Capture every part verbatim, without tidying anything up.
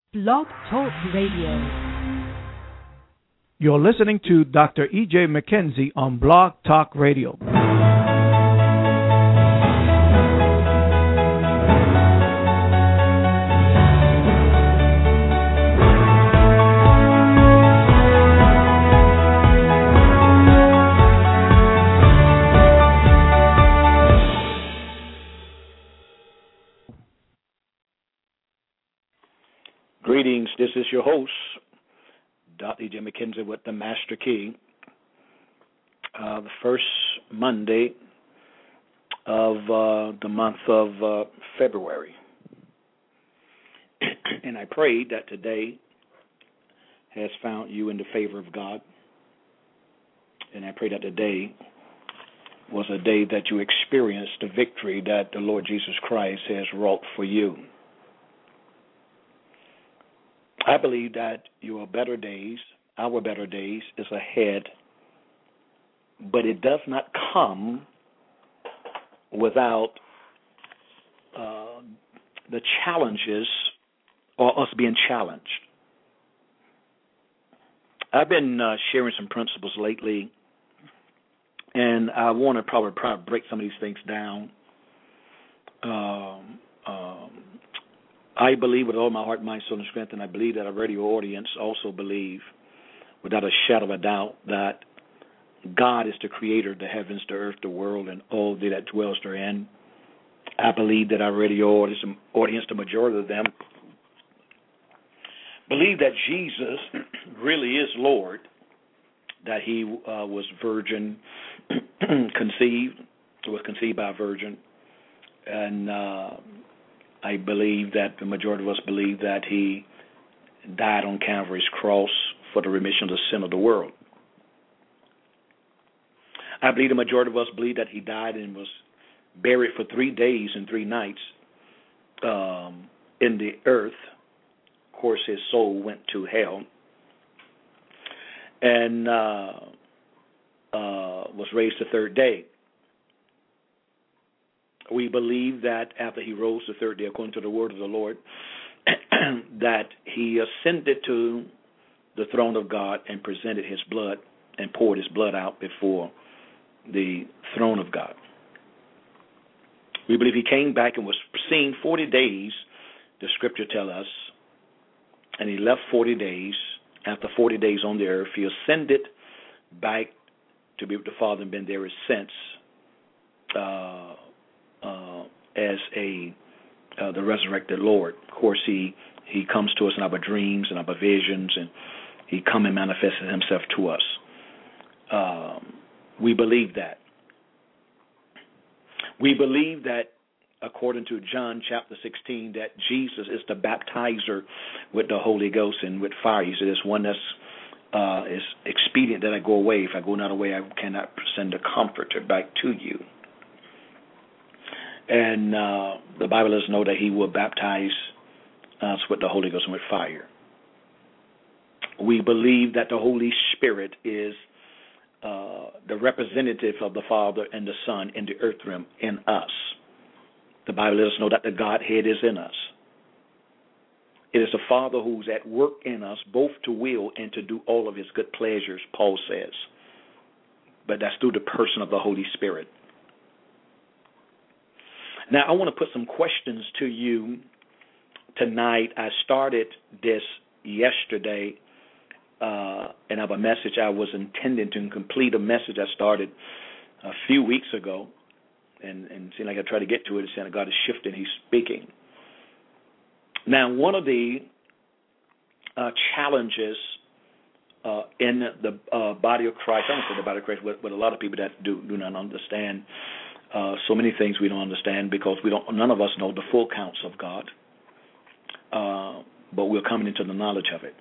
Blog Talk Radio. You're listening to Doctor E J McKenzie on Blog Talk Radio. Greetings, this is your host, Doctor E J McKenzie with the Master Key. Uh, the first Monday of uh, the month of uh, February. And I pray that today has found you in the favor of God. And I pray that today was a day that you experienced the victory that the Lord Jesus Christ has wrought for you. I believe that your better days, our better days, is ahead, but it does not come without uh, the challenges or us being challenged. I've been uh, sharing some principles lately, and I want to probably, probably break some of these things down. Um, um, I believe with all my heart, mind, soul, and strength, and I believe that our radio audience also believe, without a shadow of a doubt, that God is the creator of the heavens, the earth, the world, and all that dwells therein. I believe that our radio audience, audience, the majority of them, believe that Jesus really is Lord, that he uh, was virgin conceived, was conceived by a virgin, and uh, I believe that the majority of us believe that he died on Calvary's cross for the remission of the sin of the world. I believe the majority of us believe that he died and was buried for three days and three nights um, in the earth. Of course, his soul went to hell and uh, uh, was raised the third day. We believe that after he rose the third day, according to the word of the Lord, that he ascended to the throne of God and presented his blood and poured his blood out before the throne of God. We believe he came back and was seen forty days, the scripture tells us, and he left forty days. After forty days on the earth, he ascended back to be with the Father and been there since. Uh, Uh, as a uh, the resurrected Lord. Of course, he he comes to us in our dreams and our visions, and he come and manifested himself to us. Um, we believe that. We believe that, according to John chapter sixteen, that Jesus is the baptizer with the Holy Ghost and with fire. He said, "It's one that's uh, is expedient that I go away. If I go not away, I cannot send the Comforter back to you." And uh, the Bible lets us know that he will baptize us with the Holy Ghost and with fire. We believe that the Holy Spirit is uh, the representative of the Father and the Son in the earth realm in us. The Bible lets us know that the Godhead is in us. It is the Father who's at work in us, both to will and to do all of his good pleasures, Paul says. But that's through the person of the Holy Spirit. Now, I want to put some questions to you tonight. I started this yesterday, uh, and I have a message I was intending to complete, a message I started a few weeks ago, and, and it seemed like I tried to get to it. It seemed like God is shifting. He's speaking. Now, one of the uh, challenges uh, in the uh, body of Christ, I don't say the body of Christ, but, but a lot of people that do, do not understand Uh, so many things we don't understand because we don't. None of us know the full counsel of God, uh, but we're coming into the knowledge of it.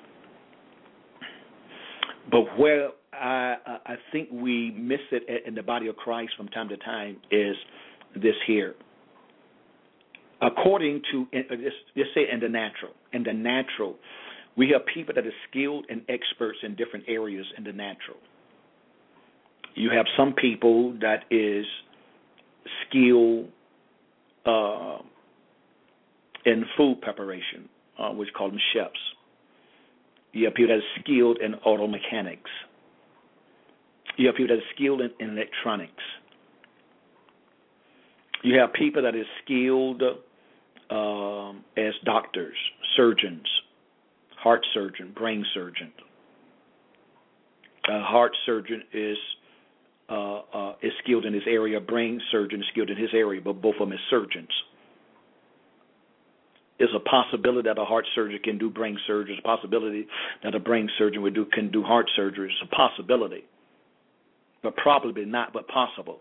But where I, I think we miss it in the body of Christ from time to time is this here. According to, just say in the natural, in the natural, we have people that are skilled and experts in different areas in the natural. You have some people that is skill uh, in food preparation. uh, which call them chefs. You have people that are skilled in auto mechanics. You have people that are skilled in, in electronics. You have people that are skilled um, as doctors, surgeons, heart surgeon, brain surgeon. A heart surgeon is uh, uh, is skilled in his area. Brain surgeon is skilled in his area, but both of them are surgeons. There's a possibility that a heart surgeon can do brain surgery. There's a possibility that a brain surgeon would do can do heart surgery. It's a possibility, but probably not, but possible.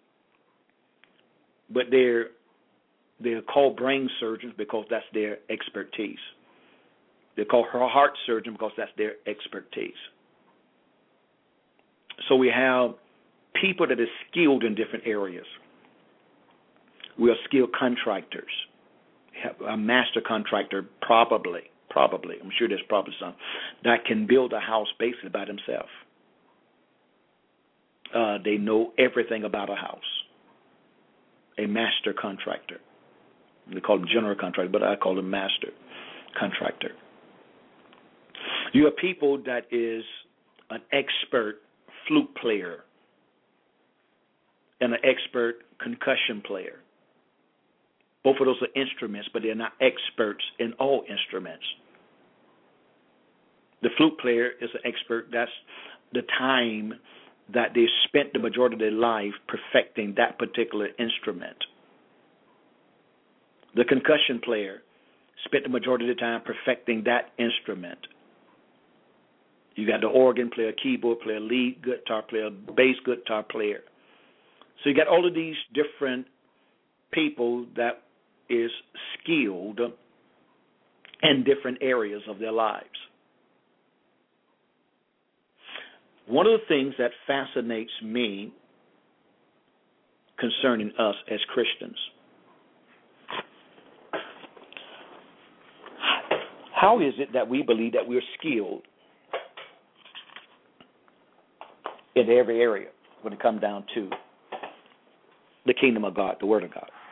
But they're they're called brain surgeons because that's their expertise. They're called heart surgeon because that's their expertise. So we have people that are skilled in different areas. We are skilled contractors. A master contractor, probably, probably, I'm sure there's probably some, that can build a house basically by themselves. Uh, they know everything about a house. A master contractor. They call them general contractor, but I call them master contractor. You have people that is an expert flute player and an expert concussion player. Both of those are instruments, but they're not experts in all instruments. The flute player is an expert. That's the time that they spent the majority of their life perfecting that particular instrument. The concussion player spent the majority of the time perfecting that instrument. You got the organ player, keyboard player, lead guitar player, bass guitar player. So you got all of these different people that is skilled in different areas of their lives. One of the things that fascinates me concerning us as Christians, how is it that we believe that we're skilled in every area when it comes down to the kingdom of God, the Word of God?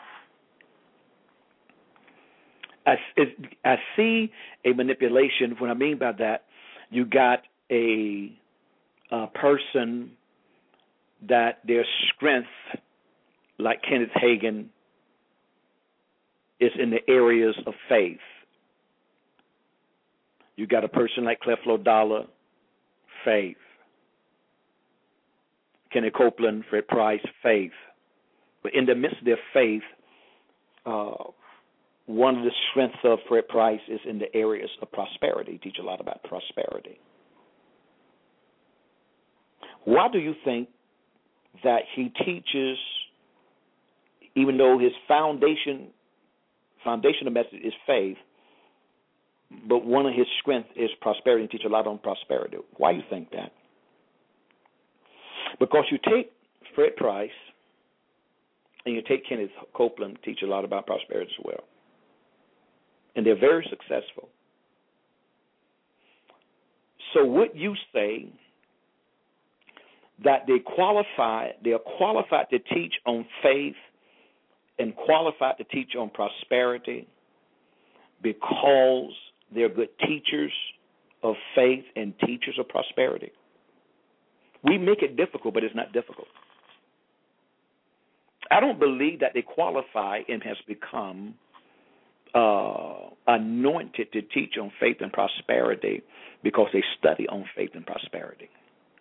I, it, I see a manipulation. What I mean by that, you got a, a person that their strength, like Kenneth Hagin, is in the areas of faith. You got a person like Creflo Dollar, faith. Kenneth Copeland, Fred Price, faith. But in the midst of their faith, uh, one of the strengths of Fred Price is in the areas of prosperity. He teaches a lot about prosperity. Why do you think that he teaches, even though his foundation, foundational message is faith, but one of his strengths is prosperity, and teach a lot on prosperity? Why do you think that? Because you take Fred Price and you take Kenneth Copeland, teach a lot about prosperity as well. And they're very successful. So would you say that they qualify, they are qualified to teach on faith and qualified to teach on prosperity because they're good teachers of faith and teachers of prosperity? We make it difficult, but it's not difficult. I don't believe that they qualify and has become uh, anointed to teach on faith and prosperity because they study on faith and prosperity.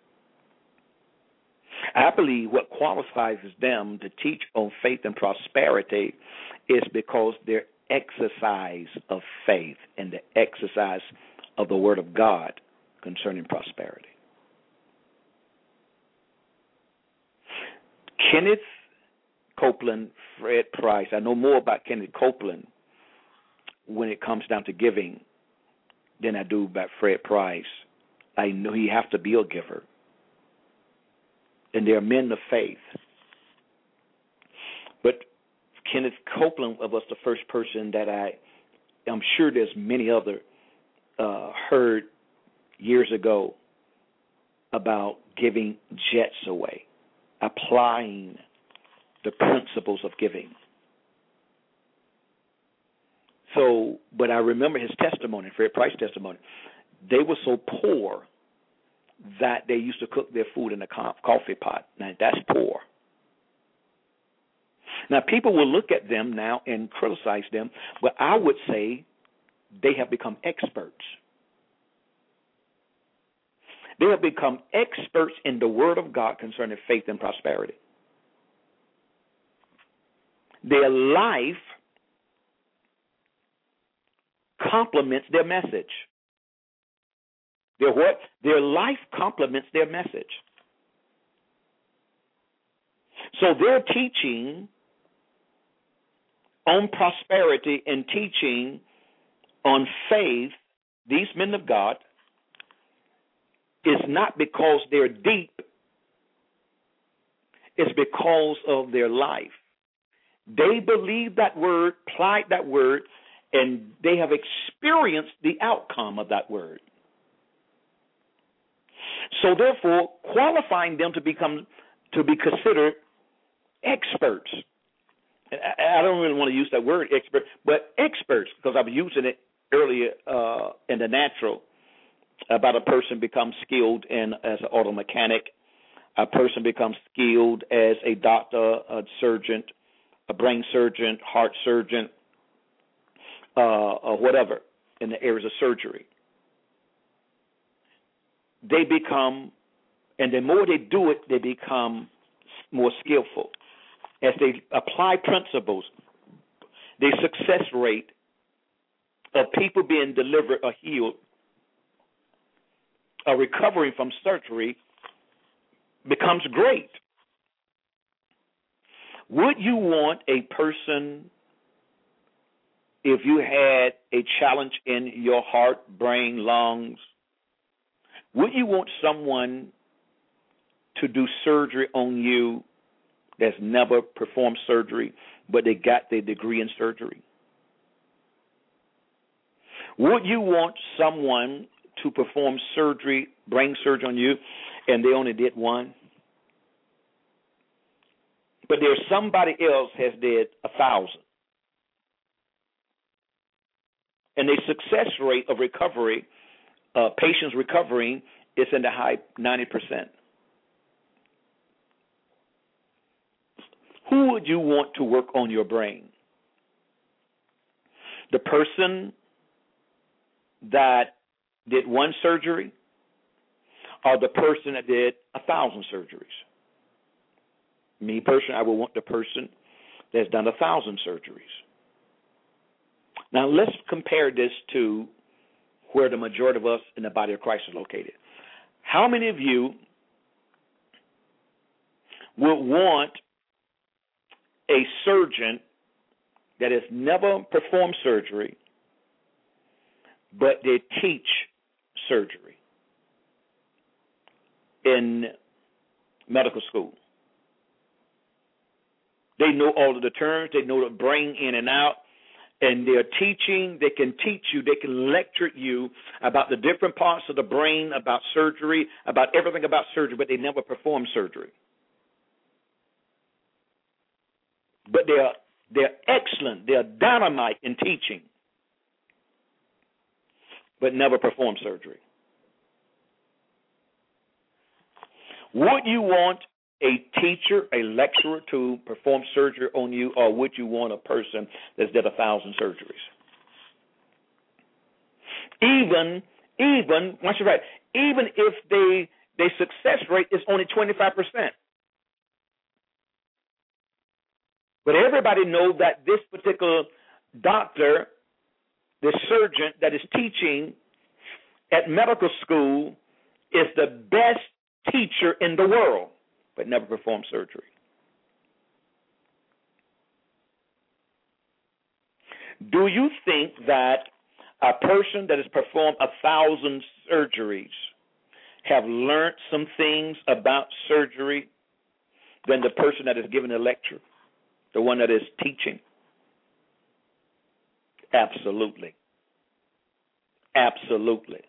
I believe what qualifies them to teach on faith and prosperity is because their exercise of faith and the exercise of the Word of God concerning prosperity. Kenneth Copeland, Fred Price, I know more about Kenneth Copeland when it comes down to giving than I do about Fred Price. I know he has to be a giver. And they are men of faith. But Kenneth Copeland was the first person that I, I'm sure there's many other, uh, heard years ago about giving jets away, applying the principles of giving. So, but I remember his testimony, Fred Price's testimony. They were so poor that they used to cook their food in a coffee pot. Now, that's poor. Now, people will look at them now and criticize them, but I would say they have become experts. They have become experts in the Word of God concerning faith and prosperity. Their life complements their message. Their what? Their life complements their message. So their teaching on prosperity and teaching on faith, these men of God, is not because they're deep. It's because of their life. They believe that word, applied that word, and they have experienced the outcome of that word. So therefore, qualifying them to become to be considered experts. I don't really want to use that word expert, but experts, because I was using it earlier uh, in the natural about a person becomes skilled in as an auto mechanic, a person becomes skilled as a doctor, a surgeon, a brain surgeon, heart surgeon, uh, or whatever in the areas of surgery. They become, and the more they do it, they become more skillful. As they apply principles, the success rate of people being delivered or healed or recovering from surgery becomes great. Would you want a person, if you had a challenge in your heart, brain, lungs, would you want someone to do surgery on you that's never performed surgery, but they got their degree in surgery? Would you want someone to perform surgery, brain surgery on you, and they only did one? But there's somebody else has did a thousand. And the success rate of recovery, uh, patients recovering, is in the high ninety percent. Who would you want to work on your brain? The person that did one surgery, or the person that did a thousand surgeries? Me personally, I would want the person that's done a thousand surgeries. Now let's compare this to where the majority of us in the body of Christ is located. How many of you would want a surgeon that has never performed surgery, but they teach surgery in medical school? They know all of the terms. They know the brain in and out. And they're teaching. They can teach you. They can lecture you about the different parts of the brain, about surgery, about everything about surgery, but they never perform surgery. But they're, they're excellent. They're dynamite in teaching, but never perform surgery. Would you want a teacher, a lecturer to perform surgery on you, or would you want a person that's did a thousand surgeries? Even, even, once you're right, even if they their success rate is only twenty-five percent. But everybody knows that this particular doctor, the surgeon that is teaching at medical school, is the best teacher in the world, but never performed surgery. Do you think that a person that has performed a thousand surgeries have learned some things about surgery than the person that is giving a lecture, the one that is teaching? Absolutely. Absolutely.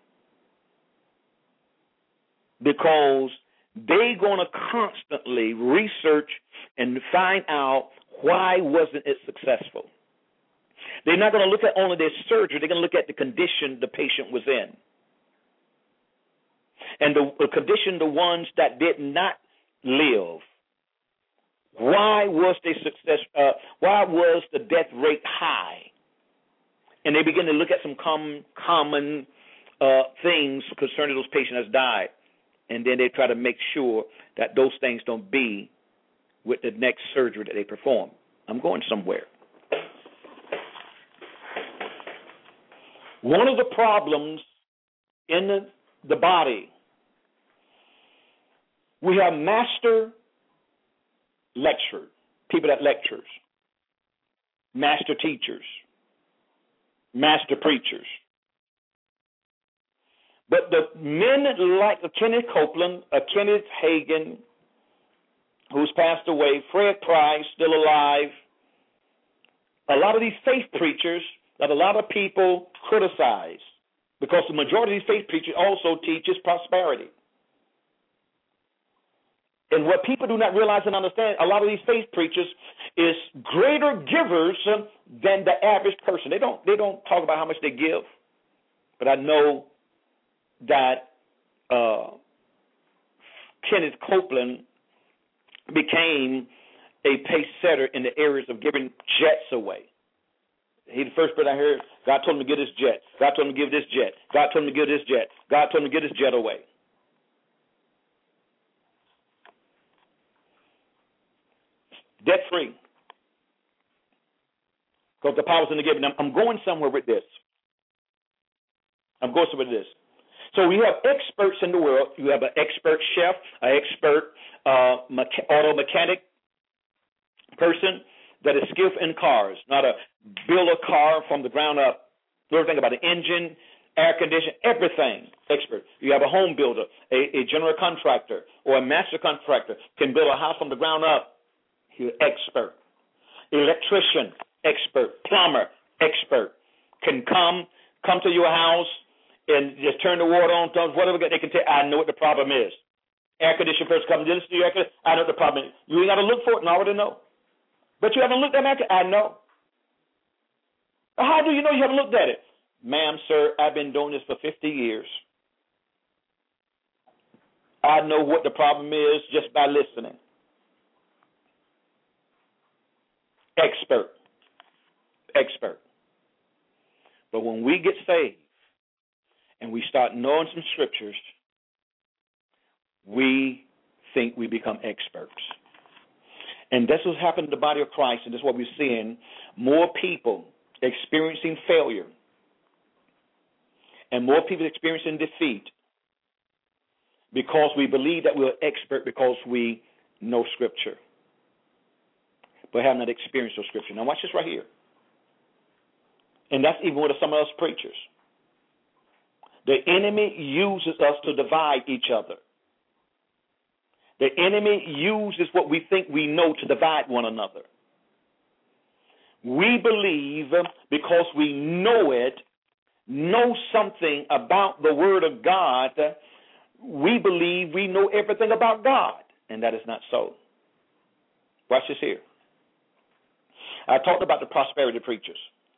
Because they're going to constantly research and find out why wasn't it successful. They're not going to look at only their surgery. They're going to look at the condition the patient was in. And the, the condition, the ones that did not live. Why was they success? Uh, why was the death rate high? And they begin to look at some com- common uh, things concerning those patients that died. And then they try to make sure that those things don't be with the next surgery that they perform. I'm going somewhere. One of the problems in the, the body, we have master lecture, people that lectures, master teachers, master preachers. But the men like a Kenneth Copeland, a Kenneth Hagin, who's passed away, Fred Price, still alive, a lot of these faith preachers that a lot of people criticize, because the majority of these faith preachers also teaches prosperity. And what people do not realize and understand, a lot of these faith preachers is greater givers than the average person. They don't they don't talk about how much they give, but I know that uh, Kenneth Copeland became a pace setter in the areas of giving jets away. He the first person I heard, God told him to give this jet. God told him to give this jet. God told him to give this jet. God told him to give this jet away. Debt free. Because the power's in the giving. I'm going somewhere with this. I'm going somewhere with this. So we have experts in the world. You have an expert chef, an expert uh, mecha- auto mechanic person that is skilled in cars, not a build a car from the ground up. Everything about the engine, air conditioning, everything. Expert. You have a home builder, a, a general contractor, or a master contractor can build a house from the ground up. You're expert. Electrician, expert. Plumber, expert. Can come, come to your house and just turn the water on, whatever they can tell. I know what the problem is. Air conditioner person comes, listen to your air conditioner. I know what the problem is. You ain't got to look for it and I already know. But you haven't looked at it. I know. How do you know you haven't looked at it? Ma'am, sir, I've been doing this for fifty years. I know what the problem is just by listening. Expert. Expert. But when we get saved and we start knowing some scriptures, we think we become experts. And that's what's happened to the body of Christ, and that's what we're seeing. More people experiencing failure and more people experiencing defeat because we believe that we're expert because we know Scripture, but have not experienced those Scripture. Now watch this right here. And that's even with some of us preachers. The enemy uses us to divide each other. The enemy uses what we think we know to divide one another. We believe because we know it, know something about the Word of God, we believe we know everything about God, and that is not so. Watch this here. I talked about the prosperity preachers.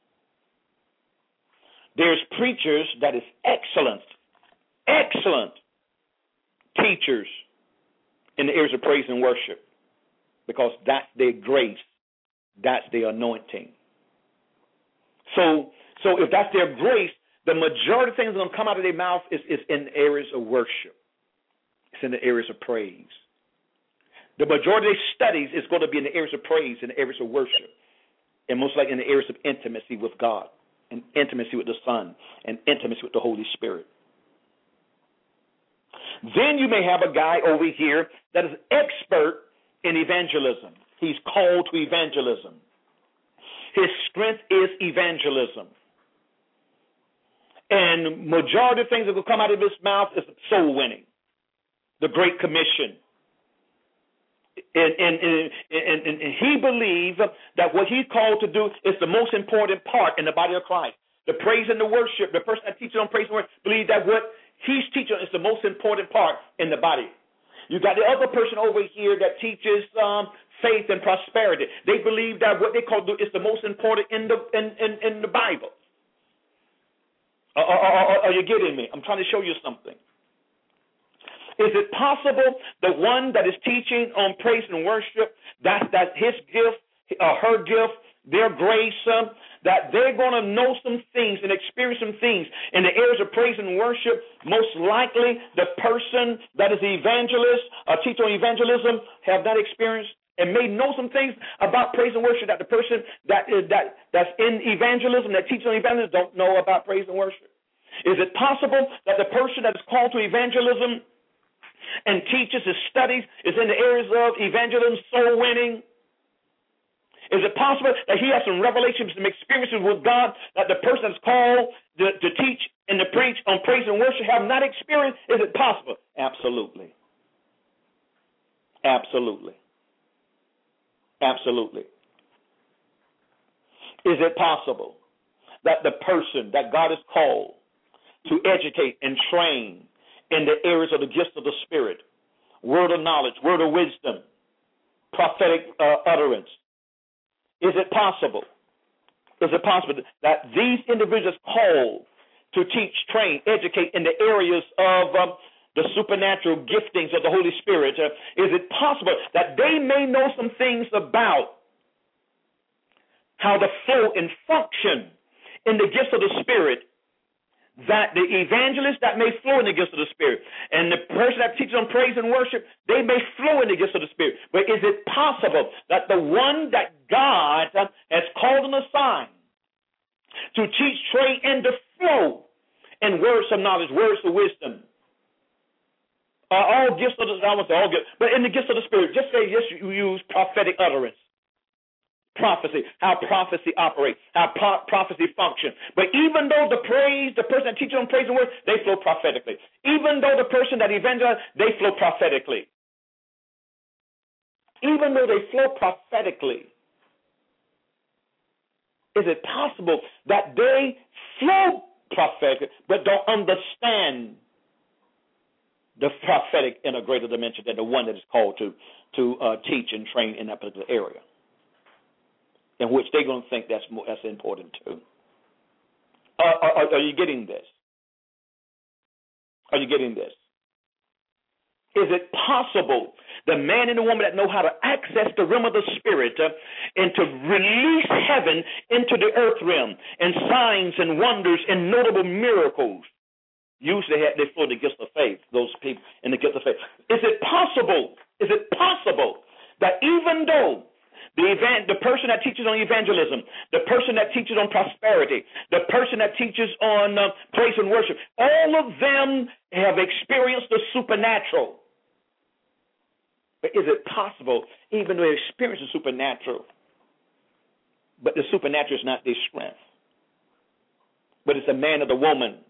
There's preachers that is excellent, excellent teachers in the areas of praise and worship, because that's their grace, that's their anointing. So, so if that's their grace, the majority of things that are going to come out of their mouth is, is in the areas of worship. It's in the areas of praise. The majority of their studies is going to be in the areas of praise, in the areas of worship, and most likely in the areas of intimacy with God, and intimacy with the Son, and intimacy with the Holy Spirit. Then you may have a guy over here that is expert in evangelism. He's called to evangelism. His strength is evangelism. And majority of things that will come out of his mouth is soul winning, the Great Commission. And, and, and, and, and he believes that what he's called to do is the most important part in the body of Christ. The praise and the worship, the person that teaches on praise and worship, believe that what he's teaching is the most important part in the body. You got the other person over here that teaches um, faith and prosperity. They believe that what they call is the most important in the in, in, in the Bible. Are, are, are you getting me? I'm trying to show you something. Is it possible the one that is teaching on praise and worship, that that his gift, uh, her gift, their grace, uh, that they're going to know some things and experience some things in the areas of praise and worship? Most likely, the person that is the evangelist, a teacher on evangelism, have that experience and may know some things about praise and worship that the person that is that that's in evangelism, that teaches on evangelism, don't know about praise and worship. Is it possible that the person that is called to evangelism and teaches his studies is in the areas of evangelism, soul winning? Is it possible that he has some revelations, some experiences with God that the person that's called to, to teach and to preach on praise and worship have not experienced? Is it possible? Absolutely. Absolutely. Absolutely. Is it possible that the person that God has called to educate and train in the areas of the gifts of the Spirit, word of knowledge, word of wisdom, prophetic uh, utterance, is it possible? Is it possible that these individuals called to teach, train, educate in the areas of um, the supernatural giftings of the Holy Spirit, uh, is it possible that they may know some things about how to flow and function in the gifts of the Spirit, that the evangelist that may flow in the gifts of the Spirit, and the person that teaches on praise and worship, they may flow in the gifts of the Spirit? But is it possible that the one that God uh, has called and assigned to teach, train, and to flow in words of knowledge, words of wisdom, Uh, all gifts of the, I won't say all gifts, but in the gifts of the Spirit, just say yes, you use prophetic utterance, prophecy, how prophecy operates, how pro- prophecy functions. But even though the praise, the person that teaches on praise and words, they flow prophetically. Even though the person that evangelizes, they flow prophetically. Even though they flow prophetically, is it possible that they flow prophetically but don't understand the prophetic in a greater dimension than the one that is called to to uh, teach and train in that particular area, in which they're going to think that's more, that's important too? Uh, are, are you getting this? Are you getting this? Is it possible the man and the woman that know how to access the realm of the Spirit uh, and to release heaven into the earth realm, and signs and wonders and notable miracles? Usually they flow the gifts of faith, those people in the gifts of faith. Is it possible, is it possible that even though the evan- the person that teaches on evangelism, the person that teaches on prosperity, the person that teaches on uh, praise and worship, all of them have experienced the supernatural? But is it possible, even though they experience the supernatural, but the supernatural is not their strength, but it's a man or the woman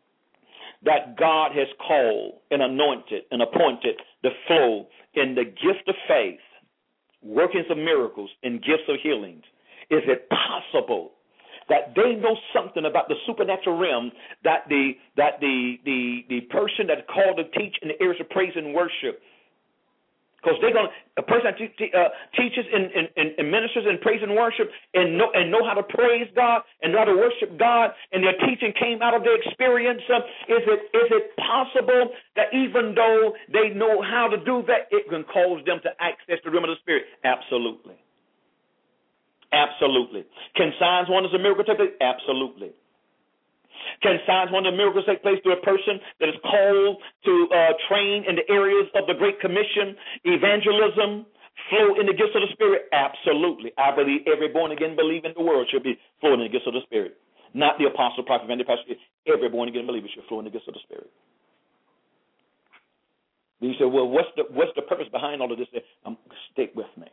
that God has called and anointed and appointed to flow in the gift of faith, workings of miracles, and gifts of healings? Is it possible that they know something about the supernatural realm that the that the the, the person that's called to teach in the areas of praise and worship? Because they're going to, a person that te- te- uh, teaches and, and, and ministers in praise and worship and know, and know how to praise God and know how to worship God, and their teaching came out of their experience. Uh, is it is it possible that even though they know how to do that, it can cause them to access the realm of the Spirit? Absolutely. Absolutely. Can signs, wonders, and miracles take place? Absolutely. Can signs, wonders, and miracles take place through a person that is called to uh, train in the areas of the Great Commission, evangelism, flow in the gifts of the Spirit? Absolutely. I believe every born-again believer in the world should be flowing in the gifts of the Spirit. Not the apostle, prophet, evangelist, pastor. Every born-again believer should flow in the gifts of the Spirit. Then you say, well, what's the, what's the purpose behind all of this? Um, stick with me.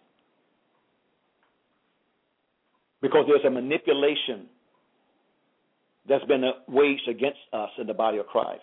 Because there's a manipulation that's been waged against us in the body of Christ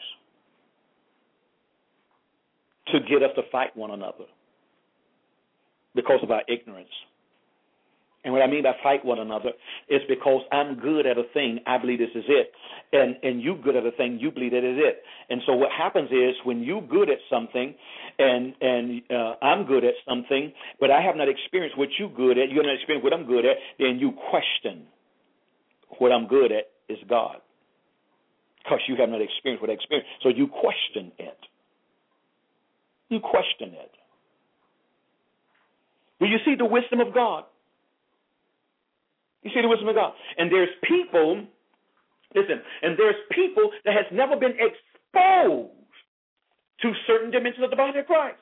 to get us to fight one another because of our ignorance And what I mean by fight one another is because I'm good at a thing, I believe this is it. And and you good at a thing, you believe that is it. And so what happens is when you good at something and and uh, I'm good at something, but I have not experienced what you good at, you have not experienced what I'm good at, then you question what I'm good at is God. Because you have not experienced what I experienced. So you question it. You question it. Do you see the wisdom of God? You see the wisdom of God. And there's people, listen, and there's people that has never been exposed to certain dimensions of the body of Christ.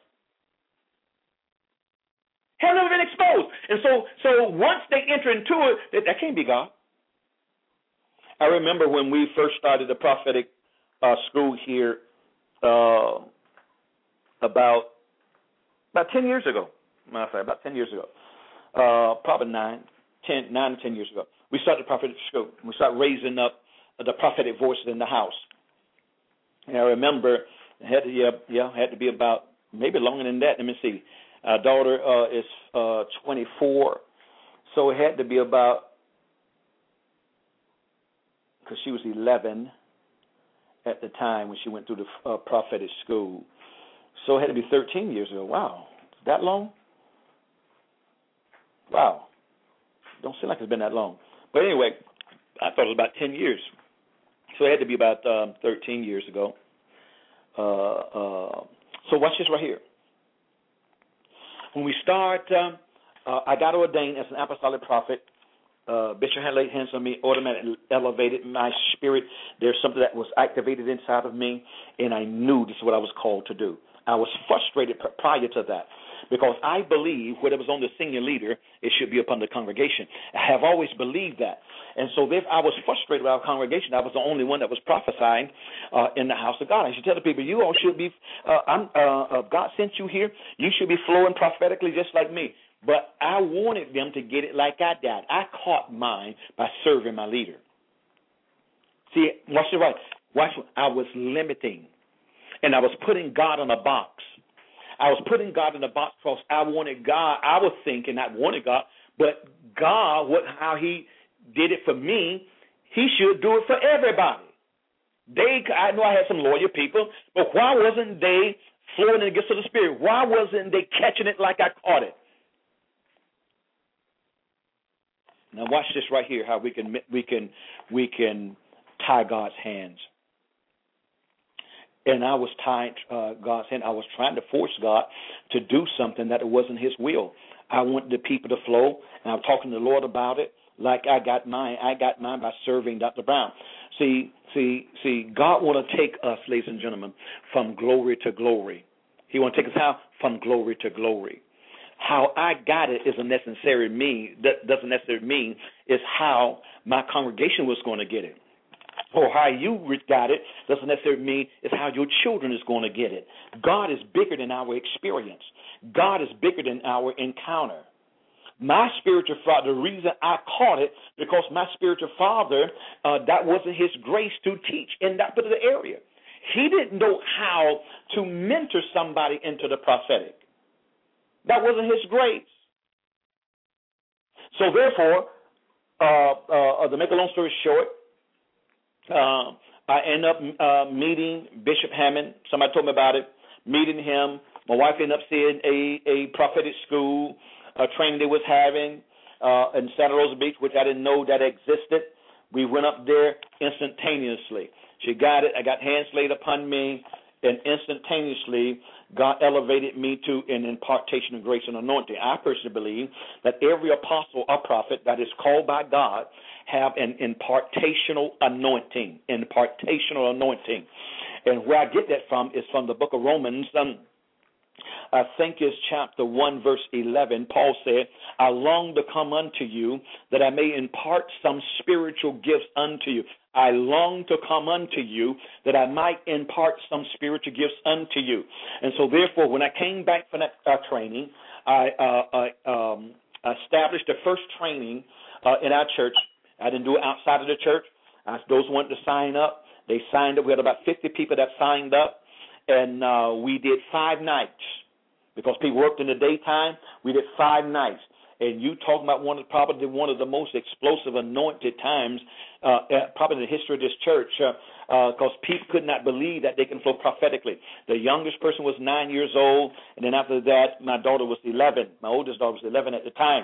Have never been exposed. And so so once they enter into it, that, that can't be God. I remember when we first started the prophetic uh, school here uh, about about ten years ago. Matter of fact, about ten years ago. Uh, probably nine. Ten, nine to ten years ago, we started the prophetic school. We started raising up the prophetic voices in the house. And I remember it had to, yeah, yeah, had to be about maybe longer than that. Let me see. Our daughter uh, is uh, twenty-four, so it had to be about, because she was eleven at the time when she went through the uh, prophetic school. So it had to be thirteen years ago. Wow, that long? Wow. Don't seem like it's been that long. But anyway, I thought it was about ten years. So it had to be about um, thirteen years ago. Uh, uh, so watch this right here. When we start, uh, uh, I got ordained as an apostolic prophet. Uh, Bishop had laid hands on me, automatically elevated my spirit. There's something that was activated inside of me, and I knew this is what I was called to do. I was frustrated prior to that because I believe whatever's on the senior leader, it should be upon the congregation. I have always believed that. And so if I was frustrated with our congregation, I was the only one that was prophesying uh, in the house of God. I should tell the people, you all should be, uh, I'm, uh, uh, God sent you here, you should be flowing prophetically just like me. But I wanted them to get it like I did. I caught mine by serving my leader. See, watch it right. Watch, I was limiting. And I was putting God in a box. I was putting God in a box because I wanted God. I was thinking I wanted God, but God, what how He did it for me, He should do it for everybody. They, I know I had some loyal people, but why wasn't they flowing in the gifts of the Spirit? Why wasn't they catching it like I caught it? Now watch this right here. How we can we can we can tie God's hands. And I was tying uh, God's hand. I was trying to force God to do something that it wasn't His will. I wanted the people to flow, and I'm talking to the Lord about it like I got mine. I got mine by serving Doctor Brown. See, see, see, God want to take us, ladies and gentlemen, from glory to glory. He want to take us how? From glory to glory. How I got it isn't necessarily mean, that doesn't necessarily mean is how my congregation was going to get it. Or how you got it doesn't necessarily mean it's how your children is going to get it. God is bigger than our experience. God is bigger than our encounter. My spiritual father, the reason I caught it, because my spiritual father, uh, that wasn't his grace to teach in that particular area. He didn't know how to mentor somebody into the prophetic. That wasn't his grace. So therefore, uh, uh, to make a long story short, Uh, I ended up uh, meeting Bishop Hammond. Somebody told me about it. Meeting him. My wife ended up seeing a, a prophetic school, a training they was having uh, in Santa Rosa Beach, which I didn't know that existed. We went up there instantaneously. She got it. I got hands laid upon me, and instantaneously God elevated me to an impartation of grace and anointing. I personally believe that every apostle or prophet that is called by God have an impartational anointing, impartational anointing. And where I get that from is from the book of Romans, um, I think it's chapter one, verse eleven. Paul said, I long to come unto you that I may impart some spiritual gifts unto you. I long to come unto you that I might impart some spiritual gifts unto you. And so therefore, when I came back from that uh, training, I, uh, I um, established the first training uh, in our church. I didn't do it outside of the church. I, those who wanted to sign up, they signed up. We had about fifty people that signed up, and uh, we did five nights because people worked in the daytime. We did five nights, and you talking about one of probably one of the most explosive anointed times, uh, probably in the history of this church, because uh, uh, people could not believe that they can flow prophetically. The youngest person was nine years old, and then after that, my daughter was eleven. My oldest daughter was eleven at the time,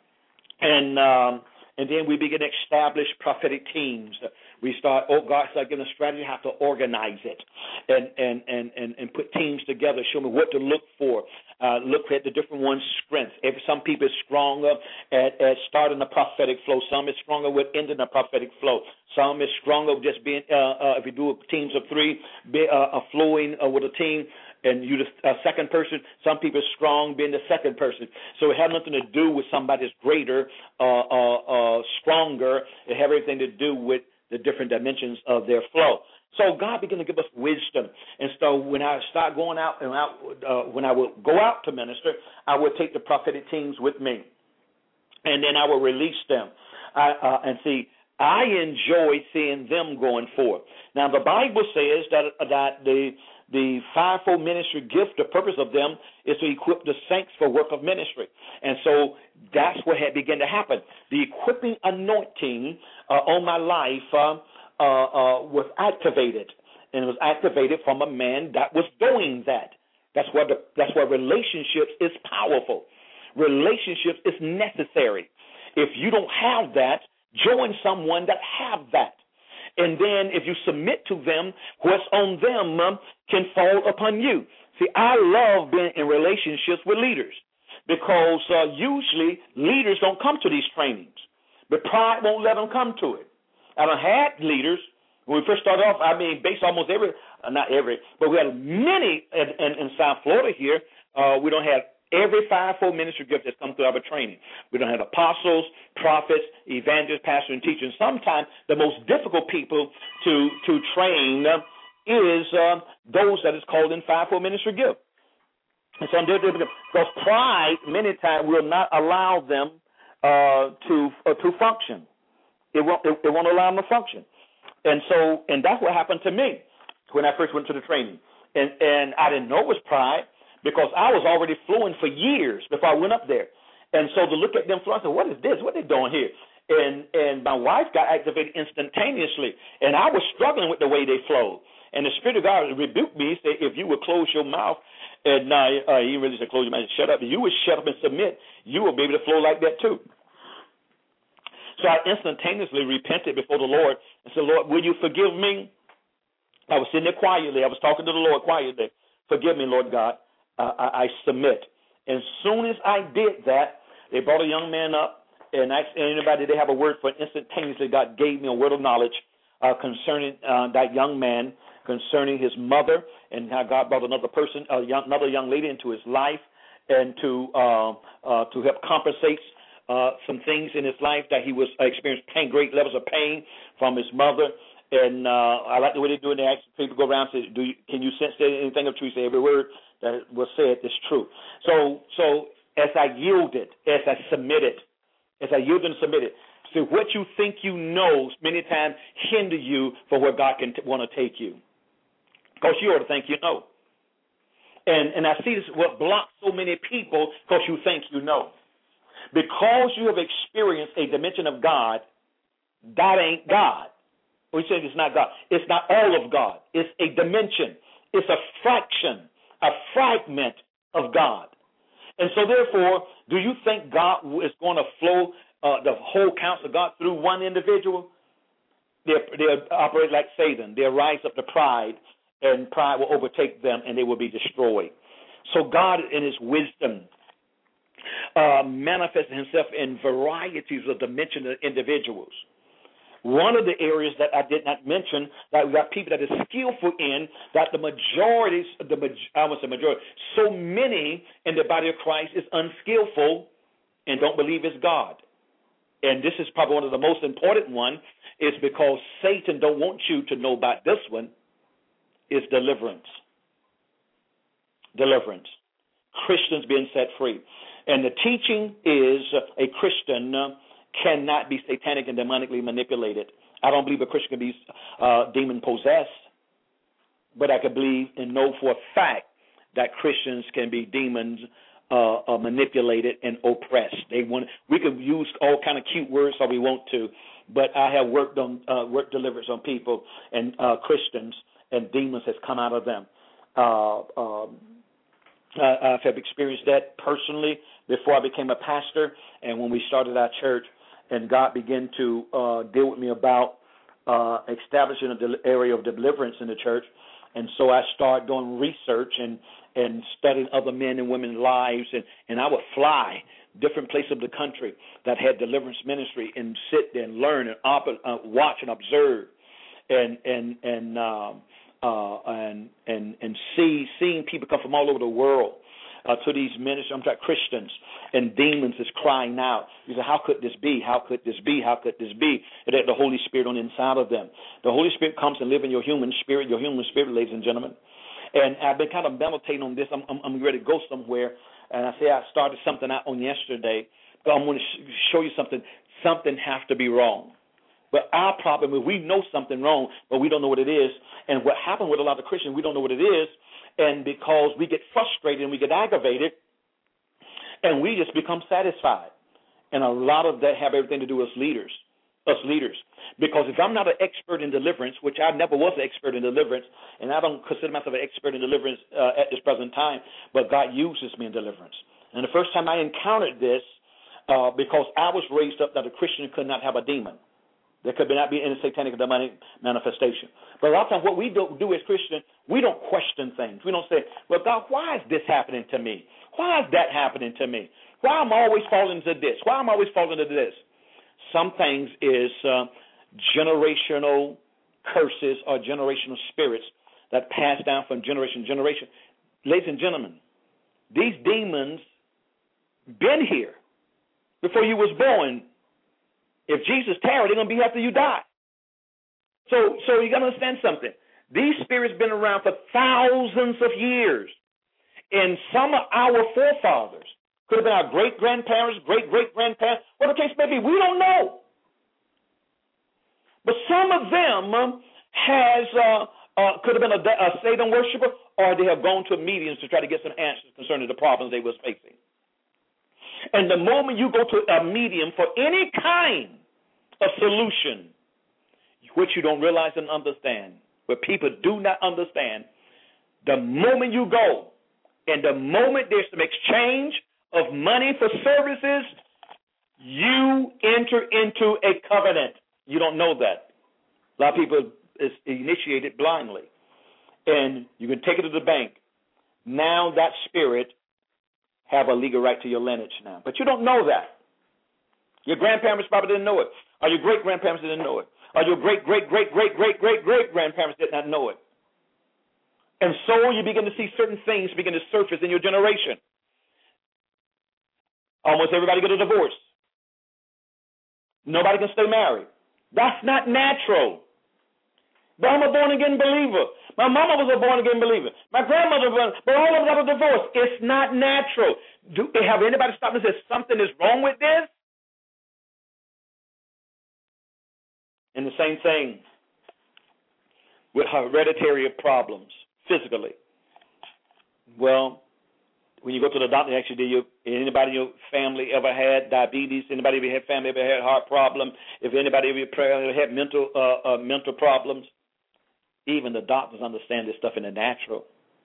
and um, and then we began to establish prophetic teams. We start, oh, God started giving a strategy how to organize it and, and, and, and, and put teams together, show me what to look for, uh, look at the different ones' strengths. If some people are stronger at, at starting a prophetic flow. Some is stronger with ending a prophetic flow. Some is stronger with just being, uh, uh, if we do teams of three, be, uh, uh, flowing uh, with a team, and you the uh, second person. Some people are strong being the second person. So it has nothing to do with somebody's greater, uh, uh, uh, stronger. It has everything to do with the different dimensions of their flow. So God began to give us wisdom. And so when I start going out and out, uh, when I would go out to minister, I would take the prophetic teams with me, and then I would release them. I, uh, and see, I enjoy seeing them going forth. Now the Bible says that that the The fivefold ministry gift, the purpose of them is to equip the saints for work of ministry. And so that's what had begun to happen. The equipping anointing uh, on my life uh, uh, uh, was activated, and it was activated from a man that was doing that. That's why, the, that's why relationships is powerful. Relationships is necessary. If you don't have that, join someone that have that. And then if you submit to them, what's on them um, can fall upon you. See, I love being in relationships with leaders because uh, usually leaders don't come to these trainings, but pride won't let them come to it. I done had leaders, when we first started off, I mean, based almost every, uh, not every, but we had many in, in, in South Florida here. Uh, we don't have every fivefold ministry gift that's come through our training. We don't have apostles, prophets, evangelists, pastors, and teachers. Sometimes the most difficult people to to train uh, is uh, those that is called in fivefold ministry gift. And so because pride many times will not allow them uh, to uh, to function. It won't it, it won't allow them to function. And so and that's what happened to me when I first went to the training. And and I didn't know it was pride, because I was already flowing for years before I went up there. And so to look at them flow, I said, what is this? What are they doing here? And and my wife got activated instantaneously, and I was struggling with the way they flowed. And the Spirit of God rebuked me. He said, if you would close your mouth, and uh, uh, he really said, close your mouth, shut up. If you would shut up and submit, you will be able to flow like that too. So I instantaneously repented before the Lord and said, Lord, will you forgive me? I was sitting there quietly. I was talking to the Lord quietly. Forgive me, Lord God. Uh, I, I submit. As soon as I did that, they brought a young man up and asked anybody they have a word for. Instantaneously, God gave me a word of knowledge uh, concerning uh, that young man, concerning his mother, and how God brought another person, uh, young, another young lady into his life, and to uh, uh, to help compensate uh, some things in his life that he was uh, experiencing pain, great levels of pain from his mother. And uh, I like the way they do it. They ask people go around and say, "Do you, can you sense anything of truth?" Say every word that was said is true. So, so as I yielded, as I submitted, as I yielded and submitted, so what you think you know many times hinder you for where God can t- want to take you, because you ought to think you know. And and I see this what blocks so many people because you think you know, because you have experienced a dimension of God that ain't God. We say it's not God. It's not all of God. It's a dimension. It's a fraction, a fragment of God. And so, therefore, do you think God is going to flow uh, the whole counsel of God through one individual? They'll, they'll operate like Satan. They'll rise up to pride, and pride will overtake them, and they will be destroyed. So God, in his wisdom, uh, manifested himself in varieties of dimensions of individuals. One of the areas that I did not mention that we got people that are skillful in, that the majority, the I would say majority, so many in the body of Christ is unskillful and don't believe it's God. And this is probably one of the most important one, is because Satan don't want you to know about this one, is deliverance. Deliverance. Christians being set free. And the teaching is a Christian uh, cannot be satanic and demonically manipulated. I don't believe a Christian can be uh, demon possessed, but I can believe and know for a fact that Christians can be demons uh, uh, manipulated and oppressed. They want we could use all kind of cute words if we want to, but I have worked on uh, work deliverance on people and uh, Christians, and demons has come out of them. Uh, um, I, I've experienced that personally before I became a pastor, and when we started our church, and God began to uh, deal with me about uh, establishing an del- area of deliverance in the church. And so I started doing research and, and studying other men and women's lives, and, and I would fly different places of the country that had deliverance ministry and sit there and learn and op- uh, watch and observe and and and um, uh, and and and see seeing people come from all over the world uh, to these ministries. I'm talking Christians, and demons is crying out. You say, how could this be? How could this be? How could this be? And that the Holy Spirit on the inside of them. The Holy Spirit comes and lives in your human spirit, your human spirit, ladies and gentlemen. And I've been kind of meditating on this. I'm, I'm, I'm ready to go somewhere. And I say I started something out on yesterday, but I'm going to sh- show you something. Something has to be wrong. But our problem is we know something wrong, but we don't know what it is. And what happened with a lot of Christians, we don't know what it is. And because we get frustrated and we get aggravated, and we just become satisfied. And a lot of that have everything to do with us leaders, us leaders. Because if I'm not an expert in deliverance, which I never was an expert in deliverance, and I don't consider myself an expert in deliverance uh, at this present time, but God uses me in deliverance. And the first time I encountered this, uh, because I was raised up that a Christian could not have a demon. There could not be any satanic or demonic manifestation. But a lot of times what we do, do as Christians, we don't question things. We don't say, well, God, why is this happening to me? Why is that happening to me? Why am I always falling into this? Why am I always falling into this? Some things is uh, generational curses or generational spirits that pass down from generation to generation. Ladies and gentlemen, these demons been here before you was born. If Jesus tarried, they're going to be after you die. So, so you got to understand something. These spirits been around for thousands of years. And some of our forefathers, could have been our great-grandparents, great-great-grandparents, whatever the case may be, we don't know. But some of them has uh, uh, could have been a, a Satan worshiper, or they have gone to mediums to try to get some answers concerning the problems they was facing. And the moment you go to a medium for any kind of solution, which you don't realize and understand, but people do not understand, the moment you go and the moment there's some exchange of money for services, you enter into a covenant. You don't know that. A lot of people is initiated blindly. And you can take it to the bank. Now that spirit have a legal right to your lineage now. But you don't know that. Your grandparents probably didn't know it. Or your great-grandparents didn't know it. Or your great-great-great-great-great-great-great-grandparents did not know it. And so you begin to see certain things begin to surface in your generation. Almost everybody get a divorce. Nobody can stay married. That's not natural. But I'm a born-again believer. My mama was a born-again believer. My grandmother was, but all of them got a divorce. It's not natural. Do, have anybody stopped and said something is wrong with this? And the same thing with hereditary problems, physically. Well, when you go to the doctor, actually, do you, anybody in your family ever had diabetes? Anybody ever had family ever had heart problem? If anybody ever had mental uh, uh, mental problems? Even the doctors understand this stuff in the natural.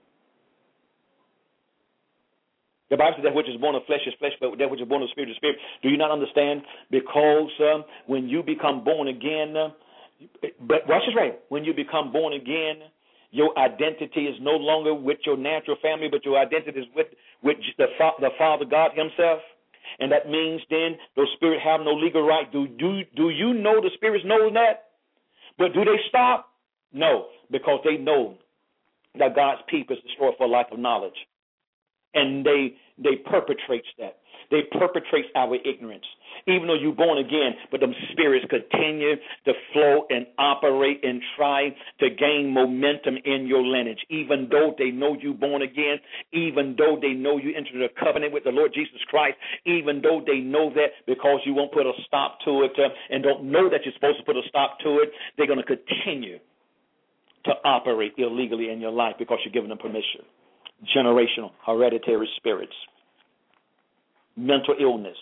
The Bible says that which is born of flesh is flesh, but that which is born of spirit is spirit. Do you not understand? Because um, when you become born again, uh, but watch this right, when you become born again, your identity is no longer with your natural family, but your identity is with, with the, the Father God himself. And that means then those spirits have no legal right. Do, do, do you know the spirits know that? But do they stop? No, because they know that God's people is destroyed for lack of knowledge. And they they perpetrates that. They perpetrates our ignorance. Even though you're born again, but them spirits continue to flow and operate and try to gain momentum in your lineage. Even though they know you born again, even though they know you entered a covenant with the Lord Jesus Christ, even though they know that because you won't put a stop to it uh, and don't know that you're supposed to put a stop to it, they're going to continue to operate illegally in your life because you're giving them permission. Generational, hereditary spirits. mental illness,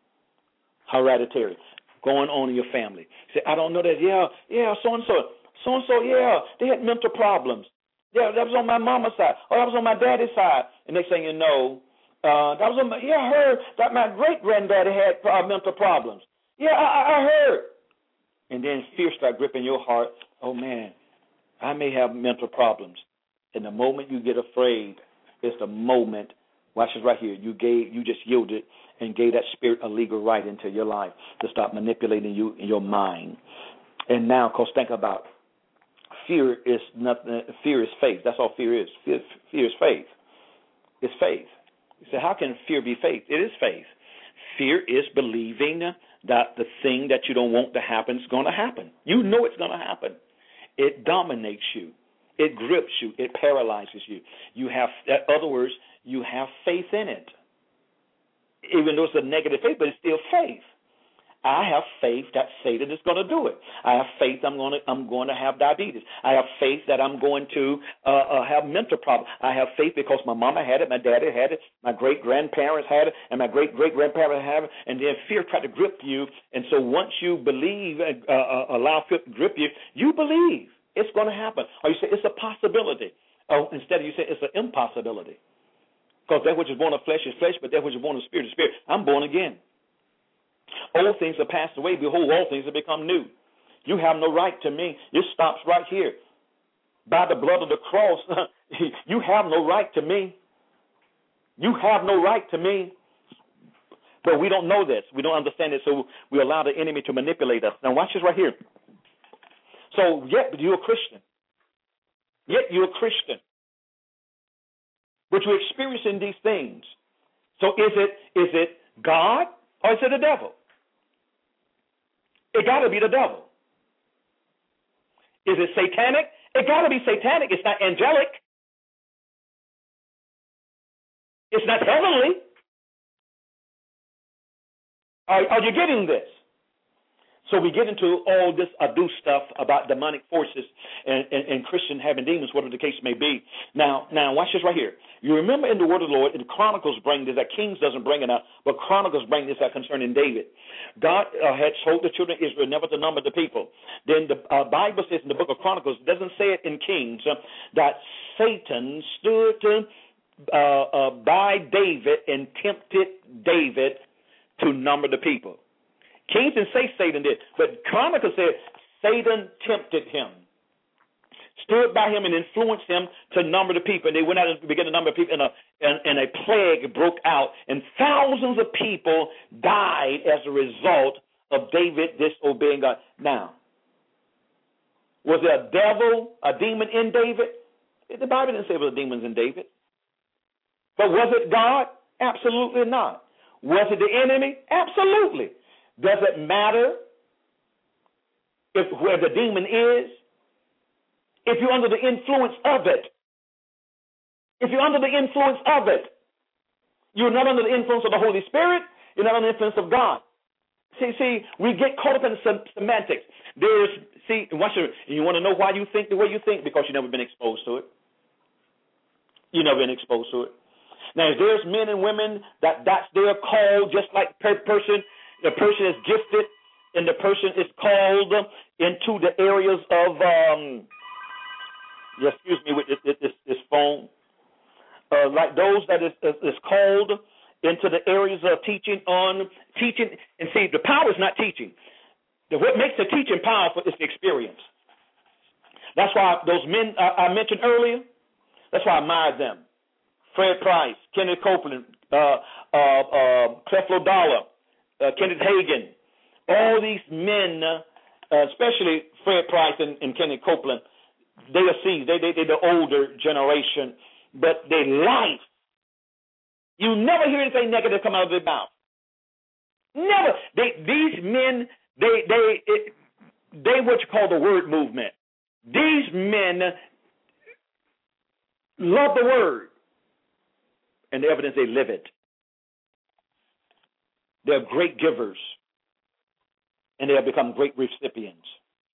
hereditary, going on in your family. Say, I don't know that. Yeah, yeah, so-and-so, so-and-so, yeah, they had mental problems. Yeah, that was on my mama's side. Oh, that was on my daddy's side. And next thing you know, uh, that was on my, yeah, I heard that my great-granddaddy had uh, mental problems. Yeah, I, I heard. And then fear start gripping your heart. Oh, man, I may have mental problems. And the moment you get afraid, it's the moment, watch this right here, you gave, you just yielded and gave that spirit a legal right into your life to stop manipulating you in your mind. And now, because think about it. Fear is nothing. Fear is faith. That's all fear is. Fear, fear is faith. It's faith. You say, how can fear be faith? It is faith. Fear is believing that the thing that you don't want to happen is going to happen. You know it's going to happen. It dominates you. It grips you. It paralyzes you. You have, in other words, you have faith in it. Even though it's a negative faith, but it's still faith. I have faith that Satan is going to do it. I have faith I'm going to I'm going to have diabetes. I have faith that I'm going to uh, uh, have mental problems. I have faith because my mama had it, my daddy had it, my great grandparents had it, and my great great grandparents had it. And then fear tried to grip you. And so once you believe, uh, uh, allow fear to grip you, you believe it's going to happen. Or you say it's a possibility. Or instead of you say it's an impossibility. Because that which is born of flesh is flesh, but that which is born of spirit is spirit. I'm born again. Old things have passed away. Behold, all things have become new. You have no right to me. It stops right here. By the blood of the cross, you have no right to me. You have no right to me. But we don't know this. We don't understand it, so we allow the enemy to manipulate us. Now watch this right here. So yet you're a Christian. Yet you're a Christian. But you're experiencing these things. So is it is it God or is it the devil? It got to be the devil. Is it satanic? It got to be satanic. It's not angelic. It's not heavenly. Are, are you getting this? So we get into all this ado stuff about demonic forces and, and, and Christian having demons, whatever the case may be. Now, now watch this right here. You remember in the Word of the Lord, and Chronicles bring this, that Kings doesn't bring it out, but Chronicles bring this out concerning David. God uh, had told the children of Israel never to number the people. Then the uh, Bible says in the book of Chronicles, it doesn't say it in Kings, uh, that Satan stood uh, uh, by David and tempted David to number the people. Kings didn't say Satan did, but Chronicles said Satan tempted him, stood by him and influenced him to number the people. And they went out and began to number people, and a, and, and a plague broke out, and thousands of people died as a result of David disobeying God. Now, was there a devil, a demon in David? The Bible didn't say there were demons in David. But was it God? Absolutely not. Was it the enemy? Absolutely. Does it matter if where the demon is? If you're under the influence of it. If you're under the influence of it. You're not under the influence of the Holy Spirit. You're not under the influence of God. See, see, we get caught up in some semantics. There's, see, watch it. You want to know why you think the way you think? Because you've never been exposed to it. You've never been exposed to it. Now, if there's men and women that that's their call, just like per person, the person is gifted and the person is called into the areas of, um, yeah, excuse me with this, this, this phone, uh, like those that is, is, is called into the areas of teaching on teaching. And see, the power is not teaching. The, what makes the teaching powerful is the experience. That's why those men uh, I mentioned earlier, that's why I admire them. Fred Price, Kenneth Copeland, uh, uh, uh, Creflo Dollar, Uh, Kenneth Hagin, all these men, uh, especially Fred Price and, and Kenneth Copeland, they are seasoned. They, they, they're the older generation, but their life, you never hear anything negative come out of their mouth. Never. They, these men, they, they, it, they what you call the word movement. These men love the word, and the evidence they live it. They're great givers, and they have become great recipients.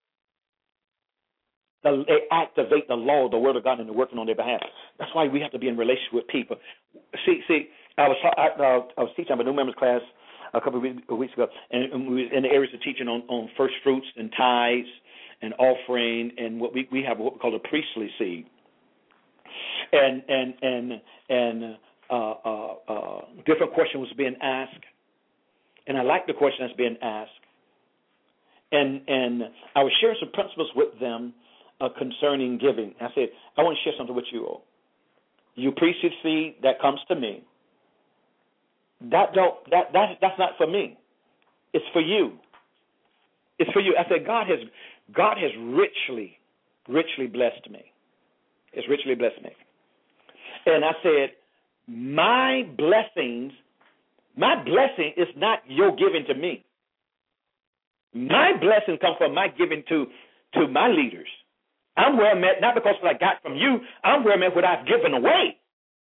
They activate the law, the word of God, and they're working on their behalf. That's why we have to be in relationship with people. See, see, I was I, uh, I was teaching a new members class a couple of weeks ago, and, and we were in the areas of teaching on, on first fruits and tithes and offering, and what we we have what we call a priestly seed, and and and and uh, uh, uh, different question was being asked, and I like the question that's being asked, and and I was sharing some principles with them uh, concerning giving. I said I want to share something with you all. You priestly seed that comes to me. That don't that that that's not for me. It's for you. It's for you. I said God has God has richly, richly blessed me. It's richly blessed me. And I said, my blessings, my blessing is not your giving to me. My blessing comes from my giving to to my leaders. I'm where I'm at, not because of what I got from you. I'm where I'm at what I've given away.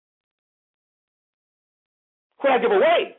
What I give away.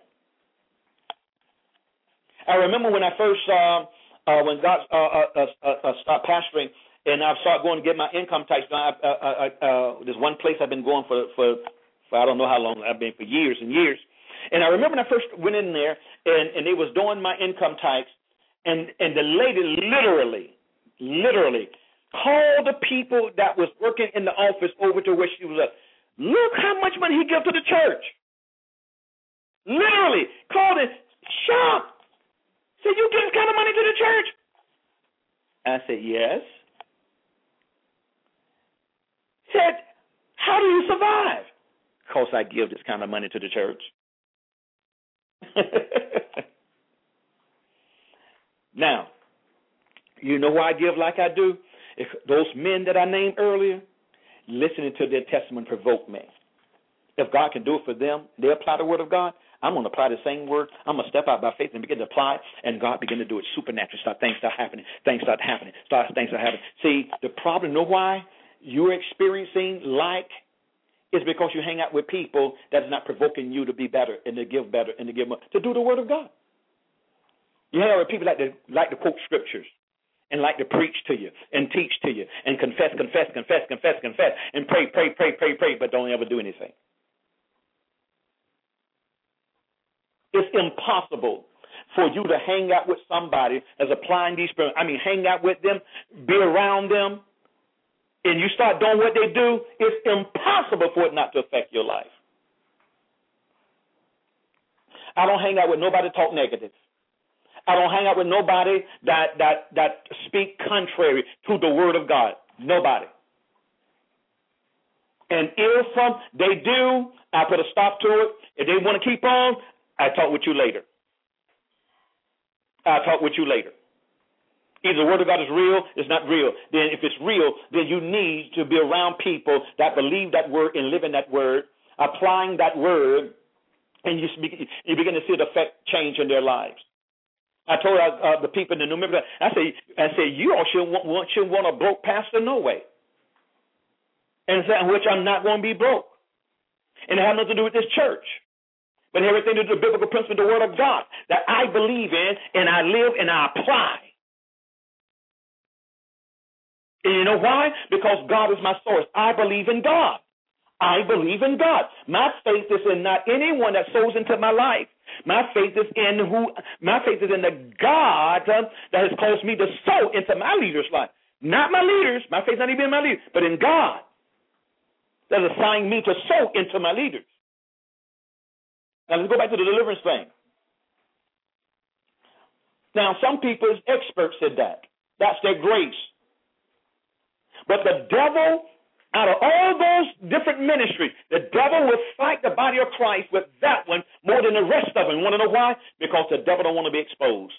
I remember when I first, uh, uh, when God uh, uh, uh, uh, started pastoring, and I started going to get my income tax done. I, uh, uh, uh, there's one place I've been going for, for, for I don't know how long. I've been for years and years. And I remember when I first went in there, and, and they was doing my income tax, and, and the lady literally, literally called the people that was working in the office over to where she was at. Look how much money he gave to the church. Literally called it shocked. Said, you give this kind of money to the church? I said, yes. Said, how do you survive? Because I give this kind of money to the church. Now, you know why I give like I do? If those men that I named earlier, listening to their testimony provoked me. If God can do it for them, they apply the word of God, I'm going to apply the same word. I'm going to step out by faith and begin to apply it, and God begin to do it supernaturally. Start things start happening. Things start happening. Start things start happening. See, the problem, you know why you're experiencing like is because you hang out with people that's not provoking you to be better and to give better and to give more, to do the word of God. You hang out with people like to like to quote scriptures and like to preach to you and teach to you and confess, confess, confess, confess, confess, and pray, pray, pray, pray, pray, but don't ever do anything. It's impossible for you to hang out with somebody that's applying these, I mean, hang out with them, be around them, and you start doing what they do. It's impossible for it not to affect your life. I don't hang out with nobody that talk negative. I don't hang out with nobody that, that, that speak contrary to the word of God. Nobody. And if um, they do, I put a stop to it. If they want to keep on, I talk with you later. I'll talk with you later. Either the word of God is real, it's not real. Then if it's real, then you need to be around people that believe that word and live in that word, applying that word, and you, you begin to see the effect change in their lives. I told uh, the people in the new member, I say, I say, you all shouldn't want, shouldn't want a broke pastor, no way. And in which I'm not going to be broke. And it has nothing to do with this church. But everything to do with the biblical principle, the word of God, that I believe in, and I live, and I apply. And you know why? Because God is my source. I believe in God. I believe in God. My faith is in not anyone that sows into my life. My faith is in who. My faith is in the God uh, that has caused me to sow into my leaders' life. Not my leaders. My faith is not even in my leaders, but in God that has assigned me to sow into my leaders. Now, let's go back to the deliverance thing. Now, some people are experts at that. That's their grace. But the devil, out of all those different ministries, the devil will fight the body of Christ with that one more than the rest of them. You want to know why? Because the devil don't want to be exposed.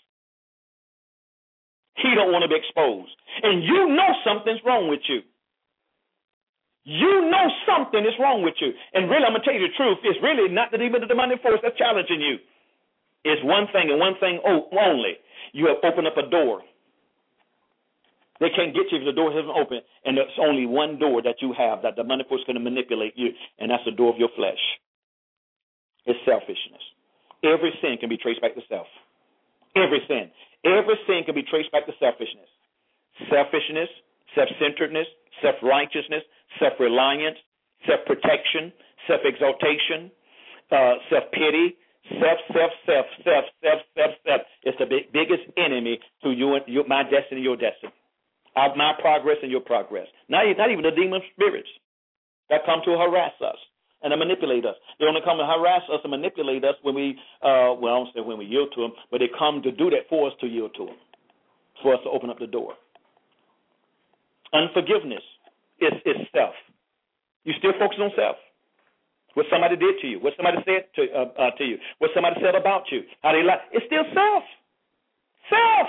He don't want to be exposed. And you know something's wrong with you. You know something is wrong with you. And really, I'm going to tell you the truth. It's really not that even the demonic force that's challenging you. It's one thing and one thing only. You have opened up a door. They can't get you if the door hasn't opened. And there's only one door that you have that the demonic force is going to manipulate you, and that's the door of your flesh. It's selfishness. Every sin can be traced back to self. Every sin. Every sin can be traced back to selfishness. Selfishness, self-centeredness, self-righteousness, self-reliance, self-protection, self-exaltation, uh, self-pity, self, self, self, self, self, self, self. It's the big, biggest enemy to you and your, my destiny, your destiny, of my progress and your progress. Not, not even the demon spirits that come to harass us and to manipulate us. They only come to harass us and manipulate us when we, uh, well, I don't say when we yield to them, but they come to do that for us to yield to them, for us to open up the door. Unforgiveness is, is self. You still focus on self. What somebody did to you, what somebody said to uh, uh, to you, what somebody said about you, how they lie. It's still self. Self.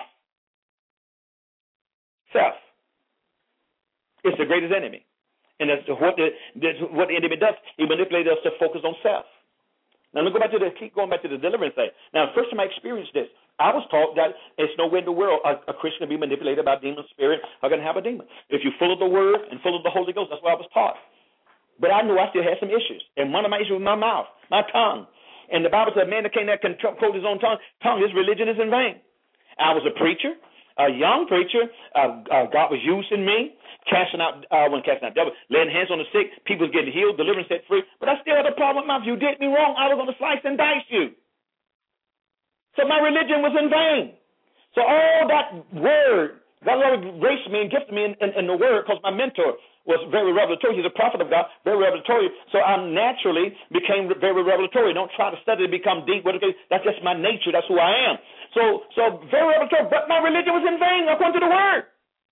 Self. It's the greatest enemy. And that's what the, that's what the enemy does. He manipulates us to focus on self. Now, let me go back to the, keep going back to the deliverance thing. Now, the first time I experienced this, I was taught that it's nowhere in the world a, a Christian can be manipulated by demon spirit or going to have a demon. If you're full of the word and full of the Holy Ghost, that's what I was taught. But I knew I still had some issues. And one of my issues was my mouth, my tongue. And the Bible said, man that can't control his own tongue, tongue, his religion is in vain. I was a preacher, a young preacher. Uh, uh, God was using me, casting out, uh, when casting out devils, laying hands on the sick, people was getting healed, deliverance, set free. But I still had a problem with my mouth. You did me wrong, I was going to slice and dice you. So my religion was in vain. So all that word, God graced me and gifted me in, in, in the word, because my mentor was very revelatory. He's a prophet of God, very revelatory. So I naturally became very revelatory. Don't try to study to become deep. That's just my nature. That's who I am. So, so very revelatory. But my religion was in vain according to the word.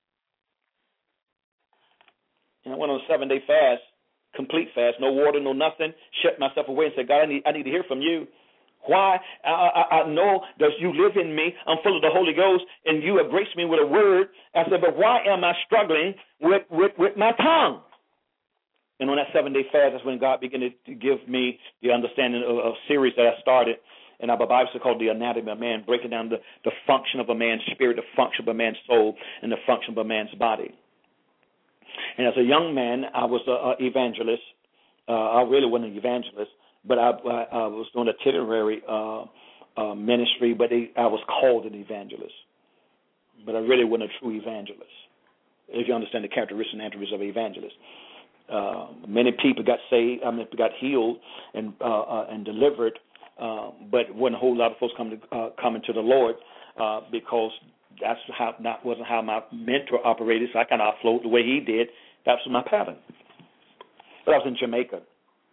And I went on a seven-day fast, complete fast, no water, no nothing. Shut myself away and said, God, I need, I need to hear from you. Why? I, I, I know that you live in me. I'm full of the Holy Ghost, and you have graced me with a word. I said, but why am I struggling with, with, with my tongue? And on that seven-day fast, that's when God began to give me the understanding of a series that I started in our Bible called The Anatomy of Man, breaking down the, the function of a man's spirit, the function of a man's soul, and the function of a man's body. And as a young man, I was an evangelist. Uh, I really wasn't an evangelist. But I, I, I was doing a itinerary uh, uh, ministry, but they, I was called an evangelist. But I really wasn't a true evangelist, if you understand the characteristics and attributes of an evangelist. Uh, many people got saved, I mean, got healed and uh, uh, and delivered, uh, but wasn't a whole lot of folks coming to, uh, coming to the Lord uh, because that's how that wasn't how my mentor operated. So I kind of flowed the way he did. That was my pattern. But I was in Jamaica.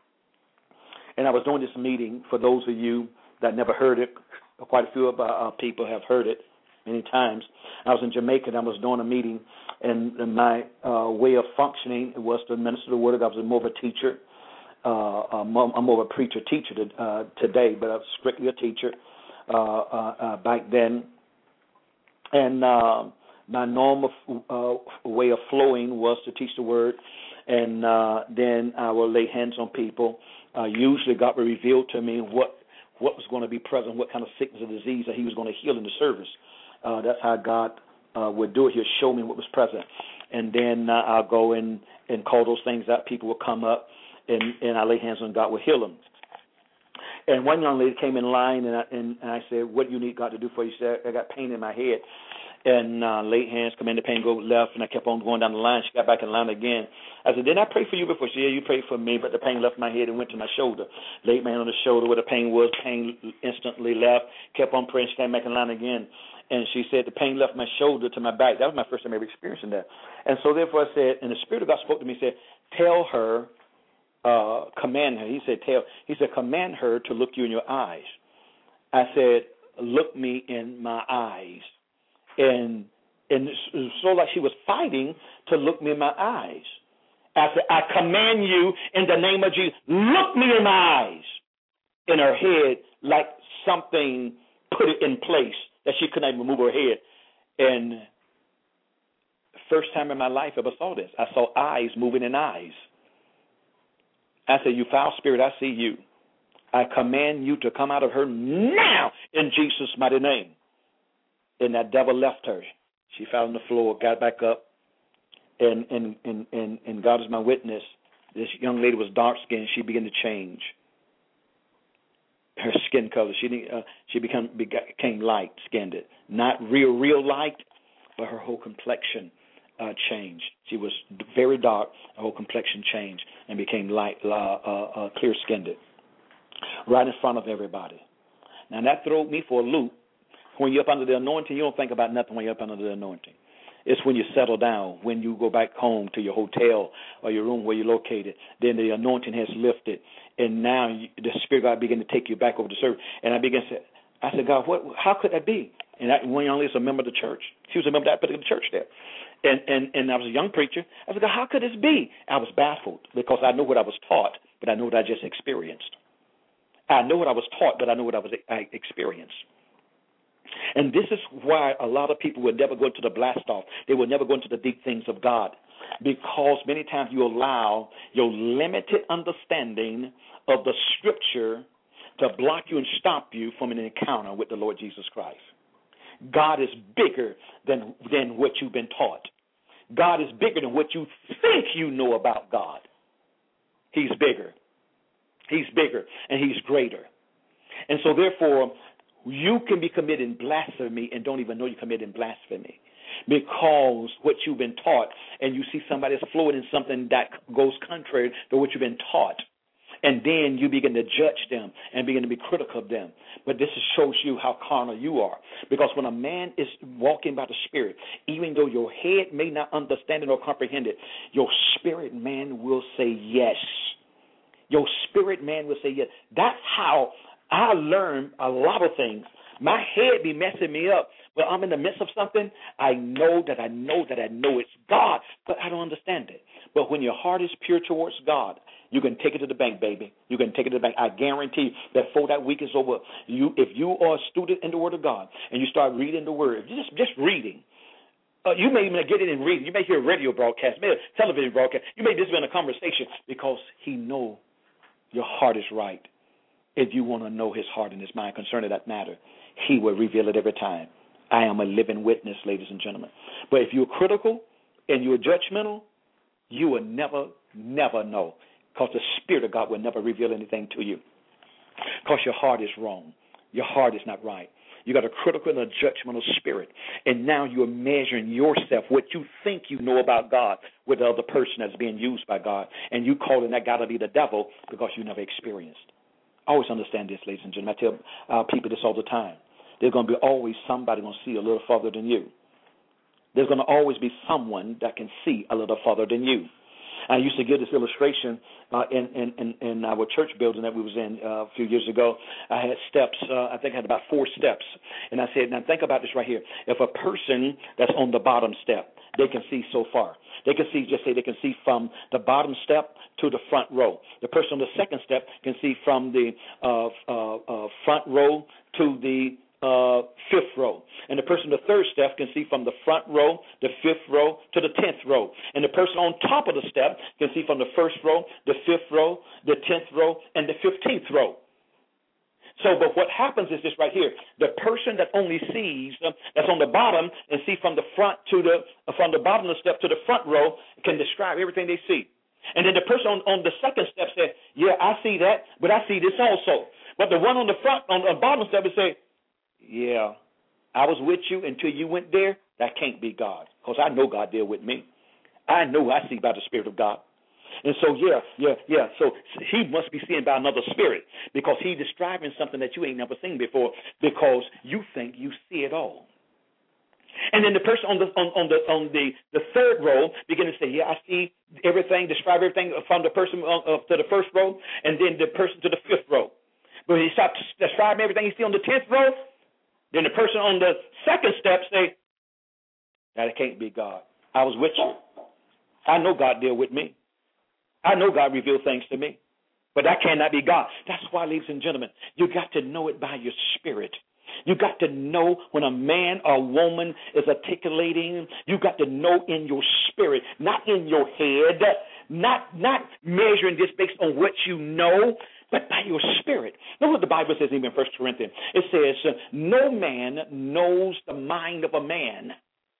And I was doing this meeting, for those of you that never heard it, quite a few of our people have heard it many times. I was in Jamaica, and I was doing a meeting, and, and my uh, way of functioning was to minister the word of God. I was more of a teacher. Uh, I'm more of a preacher-teacher to, uh, today, but I was strictly a teacher uh, uh, uh, back then. And uh, my normal uh, way of flowing was to teach the word, and uh, then I would lay hands on people. Uh, usually God would reveal to me what, what was going to be present, what kind of sickness or disease that he was going to heal in the service. Uh, that's how God uh, would do it. He'll show me what was present. And then uh, I'll go in and call those things out. People will come up, and, and I lay hands on God will heal them. And one young lady came in line, and I, and, and I said, what do you need God to do for you? She said, I got pain in my head. And uh, laid hands, come in, the pain go left, and I kept on going down the line. She got back in line again. I said, didn't I pray for you before? She said, yeah, you prayed for me, but the pain left my head and went to my shoulder. Laid my hand on the shoulder where the pain was. Pain instantly left. Kept on praying. She came back in line again. And she said, the pain left my shoulder to my back. That was my first time ever experiencing that. And so therefore I said, and the Spirit of God spoke to me and said, tell her, uh, command her. He said, tell, he said, command her to look you in your eyes. I said, look me in my eyes. And and so like she was fighting to look me in my eyes. I said, I command you in the name of Jesus, look me in my eyes. In her head, like something put it in place that she couldn't even move her head. And first time in my life I ever saw this. I saw eyes moving in eyes. I said, you foul spirit, I see you. I command you to come out of her now in Jesus' mighty name. And that devil left her. She fell on the floor, got back up, and and, and, and, and God is my witness. This young lady was dark-skinned. She began to change her skin color. She uh, she become, became light-skinned. Not real, real light, but her whole complexion uh, changed. She was very dark. Her whole complexion changed and became light, uh, uh, uh, clear-skinned. right in front of everybody. Now, that threw me for a loop. When you're up under the anointing, you don't think about nothing when you're up under the anointing. It's when you settle down, when you go back home to your hotel or your room where you're located, then the anointing has lifted, and now you, the Spirit of God began to take you back over the service. And I began to say, I said, God, what? How could that be? And I, when only was a member of the church, she was a member of that particular church there. And, and, and I was a young preacher. I said, God, how could this be? I was baffled because I knew what I was taught, but I knew what I just experienced. I know what I was taught, but I know what I was I experienced. And this is why a lot of people will never go into the blast off. They will never go into the deep things of God, because many times you allow your limited understanding of the Scripture to block you and stop you from an encounter with the Lord Jesus Christ. God is bigger than, than what you've been taught. God is bigger than what you think you know about God. He's bigger. He's bigger, and he's greater. And so, therefore, you can be committing blasphemy and don't even know you're committing blasphemy, because what you've been taught, and you see somebody that's flowing in something that goes contrary to what you've been taught. And then you begin to judge them and begin to be critical of them. But this shows you how carnal you are. Because when a man is walking by the Spirit, even though your head may not understand it or comprehend it, your spirit man will say yes. Your spirit man will say yes. That's how I learned a lot of things. My head be messing me up, but I'm in the midst of something. I know that I know that I know it's God, but I don't understand it. But when your heart is pure towards God, you can take it to the bank, baby. You can take it to the bank. I guarantee that before that week is over, you, if you are a student in the Word of God and you start reading the Word, just just reading, uh, you may even get it in reading. You may hear a radio broadcast, maybe a television broadcast. You may just be in a conversation, because He know your heart is right. If you want to know His heart and His mind concerning that matter, He will reveal it every time. I am a living witness, ladies and gentlemen. But if you're critical and you're judgmental, you will never, never know, because the Spirit of God will never reveal anything to you, because your heart is wrong. Your heart is not right. You got a critical and a judgmental spirit, and now you're measuring yourself, what you think you know about God, with the other person that's being used by God, and you calling that God to be the devil because you never experienced. Always understand this, ladies and gentlemen. I tell uh, people this all the time. There's going to be always somebody going to see a little farther than you. There's going to always be someone that can see a little farther than you. I used to give this illustration uh, in, in, in, in our church building that we was in uh, a few years ago. I had steps. Uh, I think I had about four steps. And I said, now think about this right here. If a person that's on the bottom step, they can see so far. They can see, just say they can see from the bottom step to the front row. The person on the second step can see from the uh, uh, uh, front row to the uh, fifth row. And the person on the third step can see from the front row, the fifth row, to the tenth row. And the person on top of the step can see from the first row, the fifth row, the tenth row, and the fifteenth row. So, but what happens is this right here. The person that only sees, uh, that's on the bottom, and see from the front to the, uh, from the bottom of the step to the front row, can describe everything they see. And then the person on, on the second step said, yeah, I see that, but I see this also. But the one on the front, on the bottom step, would say, yeah, I was with you until you went there. That can't be God, because I know God there with me. I know I see by the Spirit of God. And so, yeah, yeah, yeah. So he must be seeing by another spirit, because he's describing something that you ain't never seen before, because you think you see it all. And then the person on the on, on the on the, the third row begin to say, yeah, I see everything, describe everything from the person uh, to the first row, and then the person to the fifth row. But when he stops describing everything he see on the tenth row, then the person on the second step say, that can't be God. I was with you. I know God deal with me. I know God revealed things to me. But that cannot be God. That's why, ladies and gentlemen, you got to know it by your spirit. You got to know when a man or a woman is articulating. You got to know in your spirit, not in your head, not, not measuring this based on what you know, but by your spirit. Know what the Bible says even in First Corinthians. It says, no man knows the mind of a man,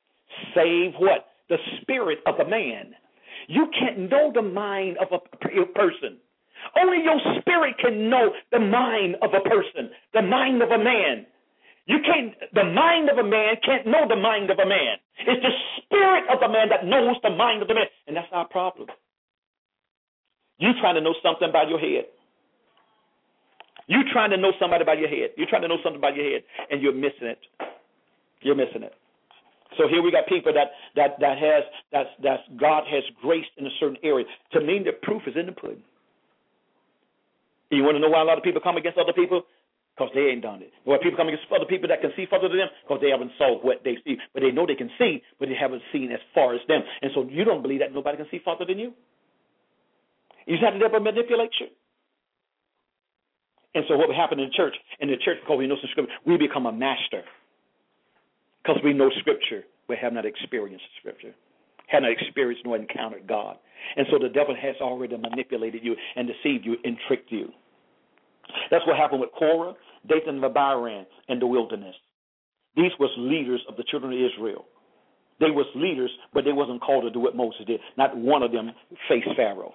save what? The spirit of a man. You can't know the mind of a person. Only your spirit can know the mind of a person, the mind of a man. You can't, the mind of a man can't know the mind of a man. It's the spirit of a man that knows the mind of the man. And that's our problem. You trying to know something about your head. You're trying to know somebody by your head. You're trying to know something by your head, and you're missing it. You're missing it. So here we got people that that that has that's that's God has graced in a certain area. To me, the proof is in the pudding. You want to know why a lot of people come against other people? Because they ain't done it. Why people come against other people that can see further than them? Because they haven't saw what they see. But they know they can see, but they haven't seen as far as them. And so you don't believe that nobody can see further than you? You just have to never manipulate you. And so what would happen in the church, in the church, because we know some scripture, we become a master. Because we know scripture, we have not experienced scripture, have not experienced nor encountered God. And so the devil has already manipulated you and deceived you and tricked you. That's what happened with Korah, Dathan, and Abiram in the wilderness. These was leaders of the children of Israel. They was leaders, but they wasn't called to do what Moses did. Not one of them faced Pharaoh.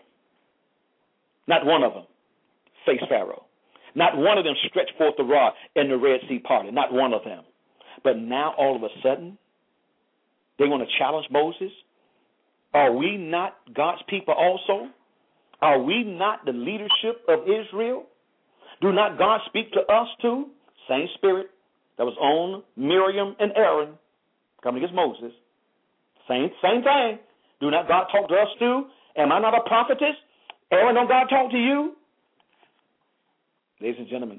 Not one of them faced Pharaoh. Not one of them stretched forth the rod in the Red Sea parted. Not one of them. But now all of a sudden, they want to challenge Moses. Are we not God's people also? Are we not the leadership of Israel? Do not God speak to us too? Same spirit that was on Miriam and Aaron coming against Moses. Same, same thing. Do not God talk to us too? Am I not a prophetess? Aaron, don't God talk to you? Ladies and gentlemen,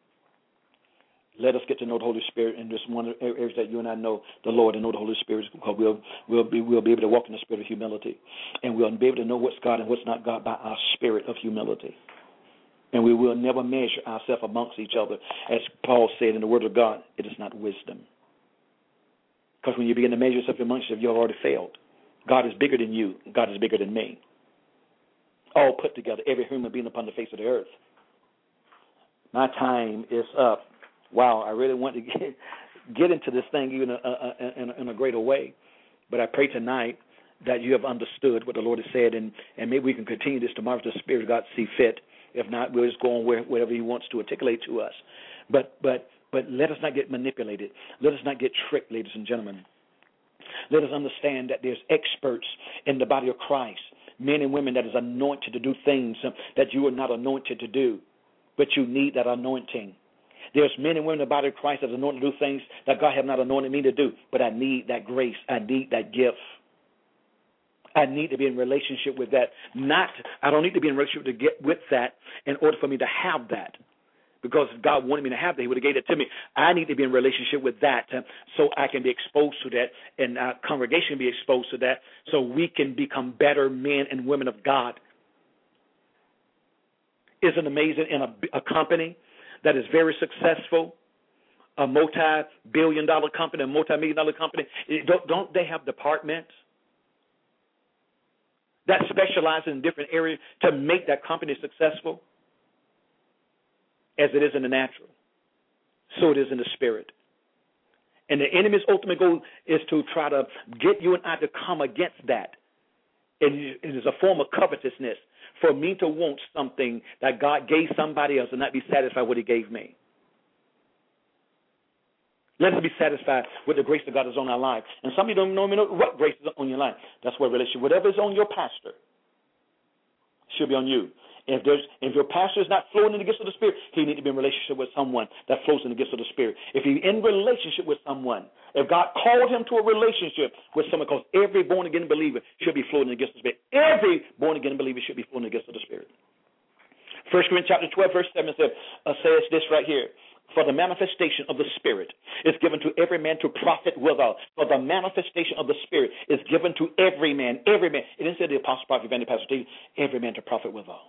let us get to know the Holy Spirit in this one areas that you and I know the Lord and know the Holy Spirit, because we'll we'll be we'll be able to walk in the spirit of humility, and we'll be able to know what's God and what's not God by our spirit of humility. And we will never measure ourselves amongst each other, as Paul said in the Word of God. It is not wisdom, because when you begin to measure yourself amongst yourself, you have already failed. God is bigger than you. God is bigger than me. All put together, every human being upon the face of the earth. My time is up. Wow, I really want to get get into this thing even a, a, in, a, in a greater way. But I pray tonight that you have understood what the Lord has said, and, and maybe we can continue this tomorrow if the Spirit of God see fit. If not, we'll just go on where, wherever He wants to articulate to us. But but but let us not get manipulated. Let us not get tricked, ladies and gentlemen. Let us understand that there's experts in the body of Christ, men and women that is anointed to do things that you are not anointed to do, but you need that anointing. There's men and women in the body of Christ that are anointed to do things that God has not anointed me to do, but I need that grace. I need that gift. I need to be in relationship with that. Not, I don't need to be in relationship to get with that in order for me to have that. Because if God wanted me to have that, He would have gave it to me. I need to be in relationship with that uh, so I can be exposed to that, and our congregation be exposed to that, so we can become better men and women of God. Isn't it amazing in a, a company that is very successful, a multi-billion dollar company, a multi-million dollar company, don't, don't they have departments that specialize in different areas to make that company successful? As it is in the natural, so it is in the spirit. And the enemy's ultimate goal is to try to get you and I to come against that. And it is a form of covetousness for me to want something that God gave somebody else and not be satisfied with what He gave me. Let us be satisfied with the grace of God that's on our life. And some of you don't know what grace is on your life. That's what relationship. Whatever is on your pastor should be on you. If there's, if your pastor is not flowing in the gifts of the Spirit, he needs to be in relationship with someone that flows in the gifts of the Spirit. If he's in relationship with someone, if God called him to a relationship with someone, because every born-again believer should be flowing in the gifts of the Spirit. Every born-again believer should be flowing in the gifts of the Spirit. First Corinthians chapter twelve, verse seven says, uh, says this right here. For the manifestation of the Spirit is given to every man to profit withal. For the manifestation of the Spirit is given to every man, every man. It didn't say the apostle, prophet, evangelist, pastor, every man to profit withal.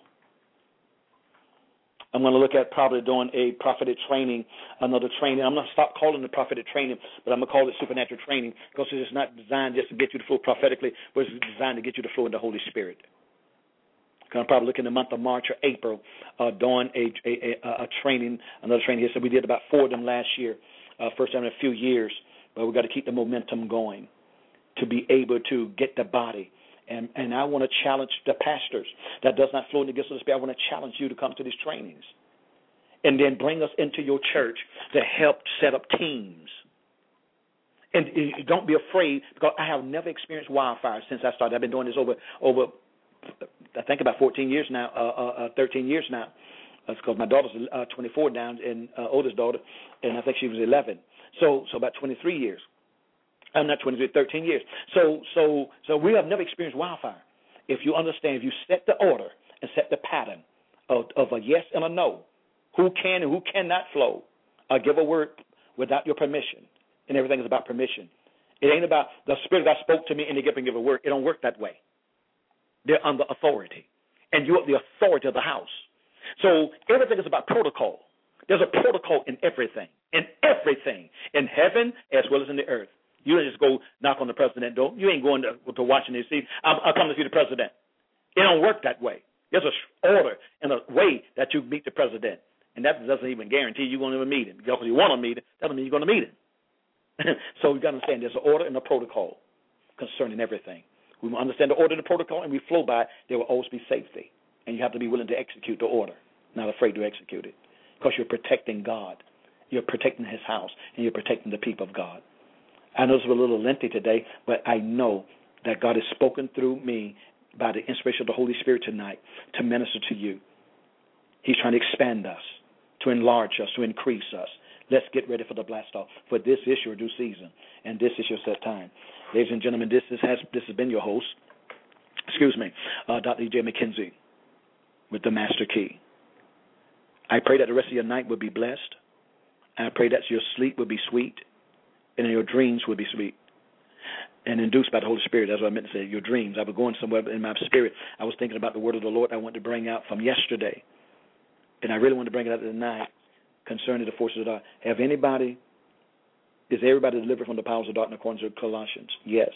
I'm going to look at probably doing a prophetic training, another training. I'm going to stop calling it prophetic training, but I'm going to call it supernatural training, because it's not designed just to get you to flow prophetically, but it's designed to get you to flow in the Holy Spirit. I'm probably looking in the month of March or April uh, doing a, a, a, a training, another training here. So we did about four of them last year, uh, first time in a few years, but we've got to keep the momentum going to be able to get the body. And, and I want to challenge the pastors that does not flow in the gifts of the Spirit. I want to challenge you to come to these trainings and then bring us into your church to help set up teams. And don't be afraid, because I have never experienced wildfire since I started. I've been doing this over, over I think, about fourteen years now, uh, uh, thirteen years now. That's because my daughter's uh, twenty-four now, and uh, oldest daughter, and I think she was eleven. So, so about twenty-three years. I'm not twenty-three, thirteen years. So, so, so we have never experienced wildfire. If you understand, if you set the order and set the pattern of, of a yes and a no, who can and who cannot flow, uh, give a word without your permission, and everything is about permission. It ain't about the Spirit of God spoke to me and they get and give a word. It don't work that way. They're under authority, and you are the authority of the house. So everything is about protocol. There's a protocol in everything, in everything, in heaven as well as in the earth. You don't just go knock on the president's door. You ain't going to, to Washington, D C I'm, I'll come to see the president. It don't work that way. There's an order and a way that you meet the president, and that doesn't even guarantee you're going to even meet him. Because you want to meet him, that doesn't mean you're going to meet him. So you've got to understand there's an order and a protocol concerning everything. We understand the order and the protocol, and we flow by it. There will always be safety, and you have to be willing to execute the order, not afraid to execute it, because you're protecting God. You're protecting his house, and you're protecting the people of God. I know it's a little lengthy today, but I know that God has spoken through me by the inspiration of the Holy Spirit tonight to minister to you. He's trying to expand us, to enlarge us, to increase us. Let's get ready for the blast off, for this is your due season, and this is your set time. Ladies and gentlemen, this is, has this has been your host, excuse me, uh, Doctor E J McKenzie with the Master Key. I pray that the rest of your night will be blessed. I pray that your sleep will be sweet, and your dreams will be sweet and induced by the Holy Spirit. That's what I meant to say, your dreams. I was going somewhere in my spirit. I was thinking about the word of the Lord I wanted to bring out from yesterday, and I really wanted to bring it out tonight concerning the forces of darkness. Have anybody, is everybody delivered from the powers of darkness according to Colossians? Yes.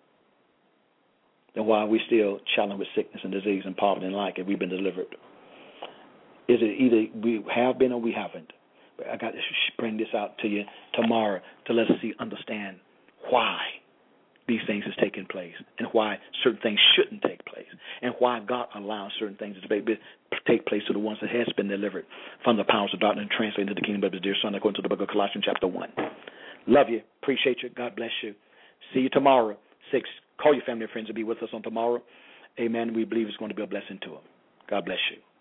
Then why are we still challenged with sickness and disease and poverty and lack if we've been delivered? Is it either we have been or we haven't? But I got to bring this out to you tomorrow to let us see, understand why these things is taking place and why certain things shouldn't take place and why God allows certain things to take place to the ones that has been delivered from the powers of darkness and translated into the kingdom of his dear Son according to the book of Colossians chapter one. Love you. Appreciate you. God bless you. See you tomorrow. Six. Call your family and friends to be with us on tomorrow. Amen. We believe it's going to be a blessing to them. God bless you.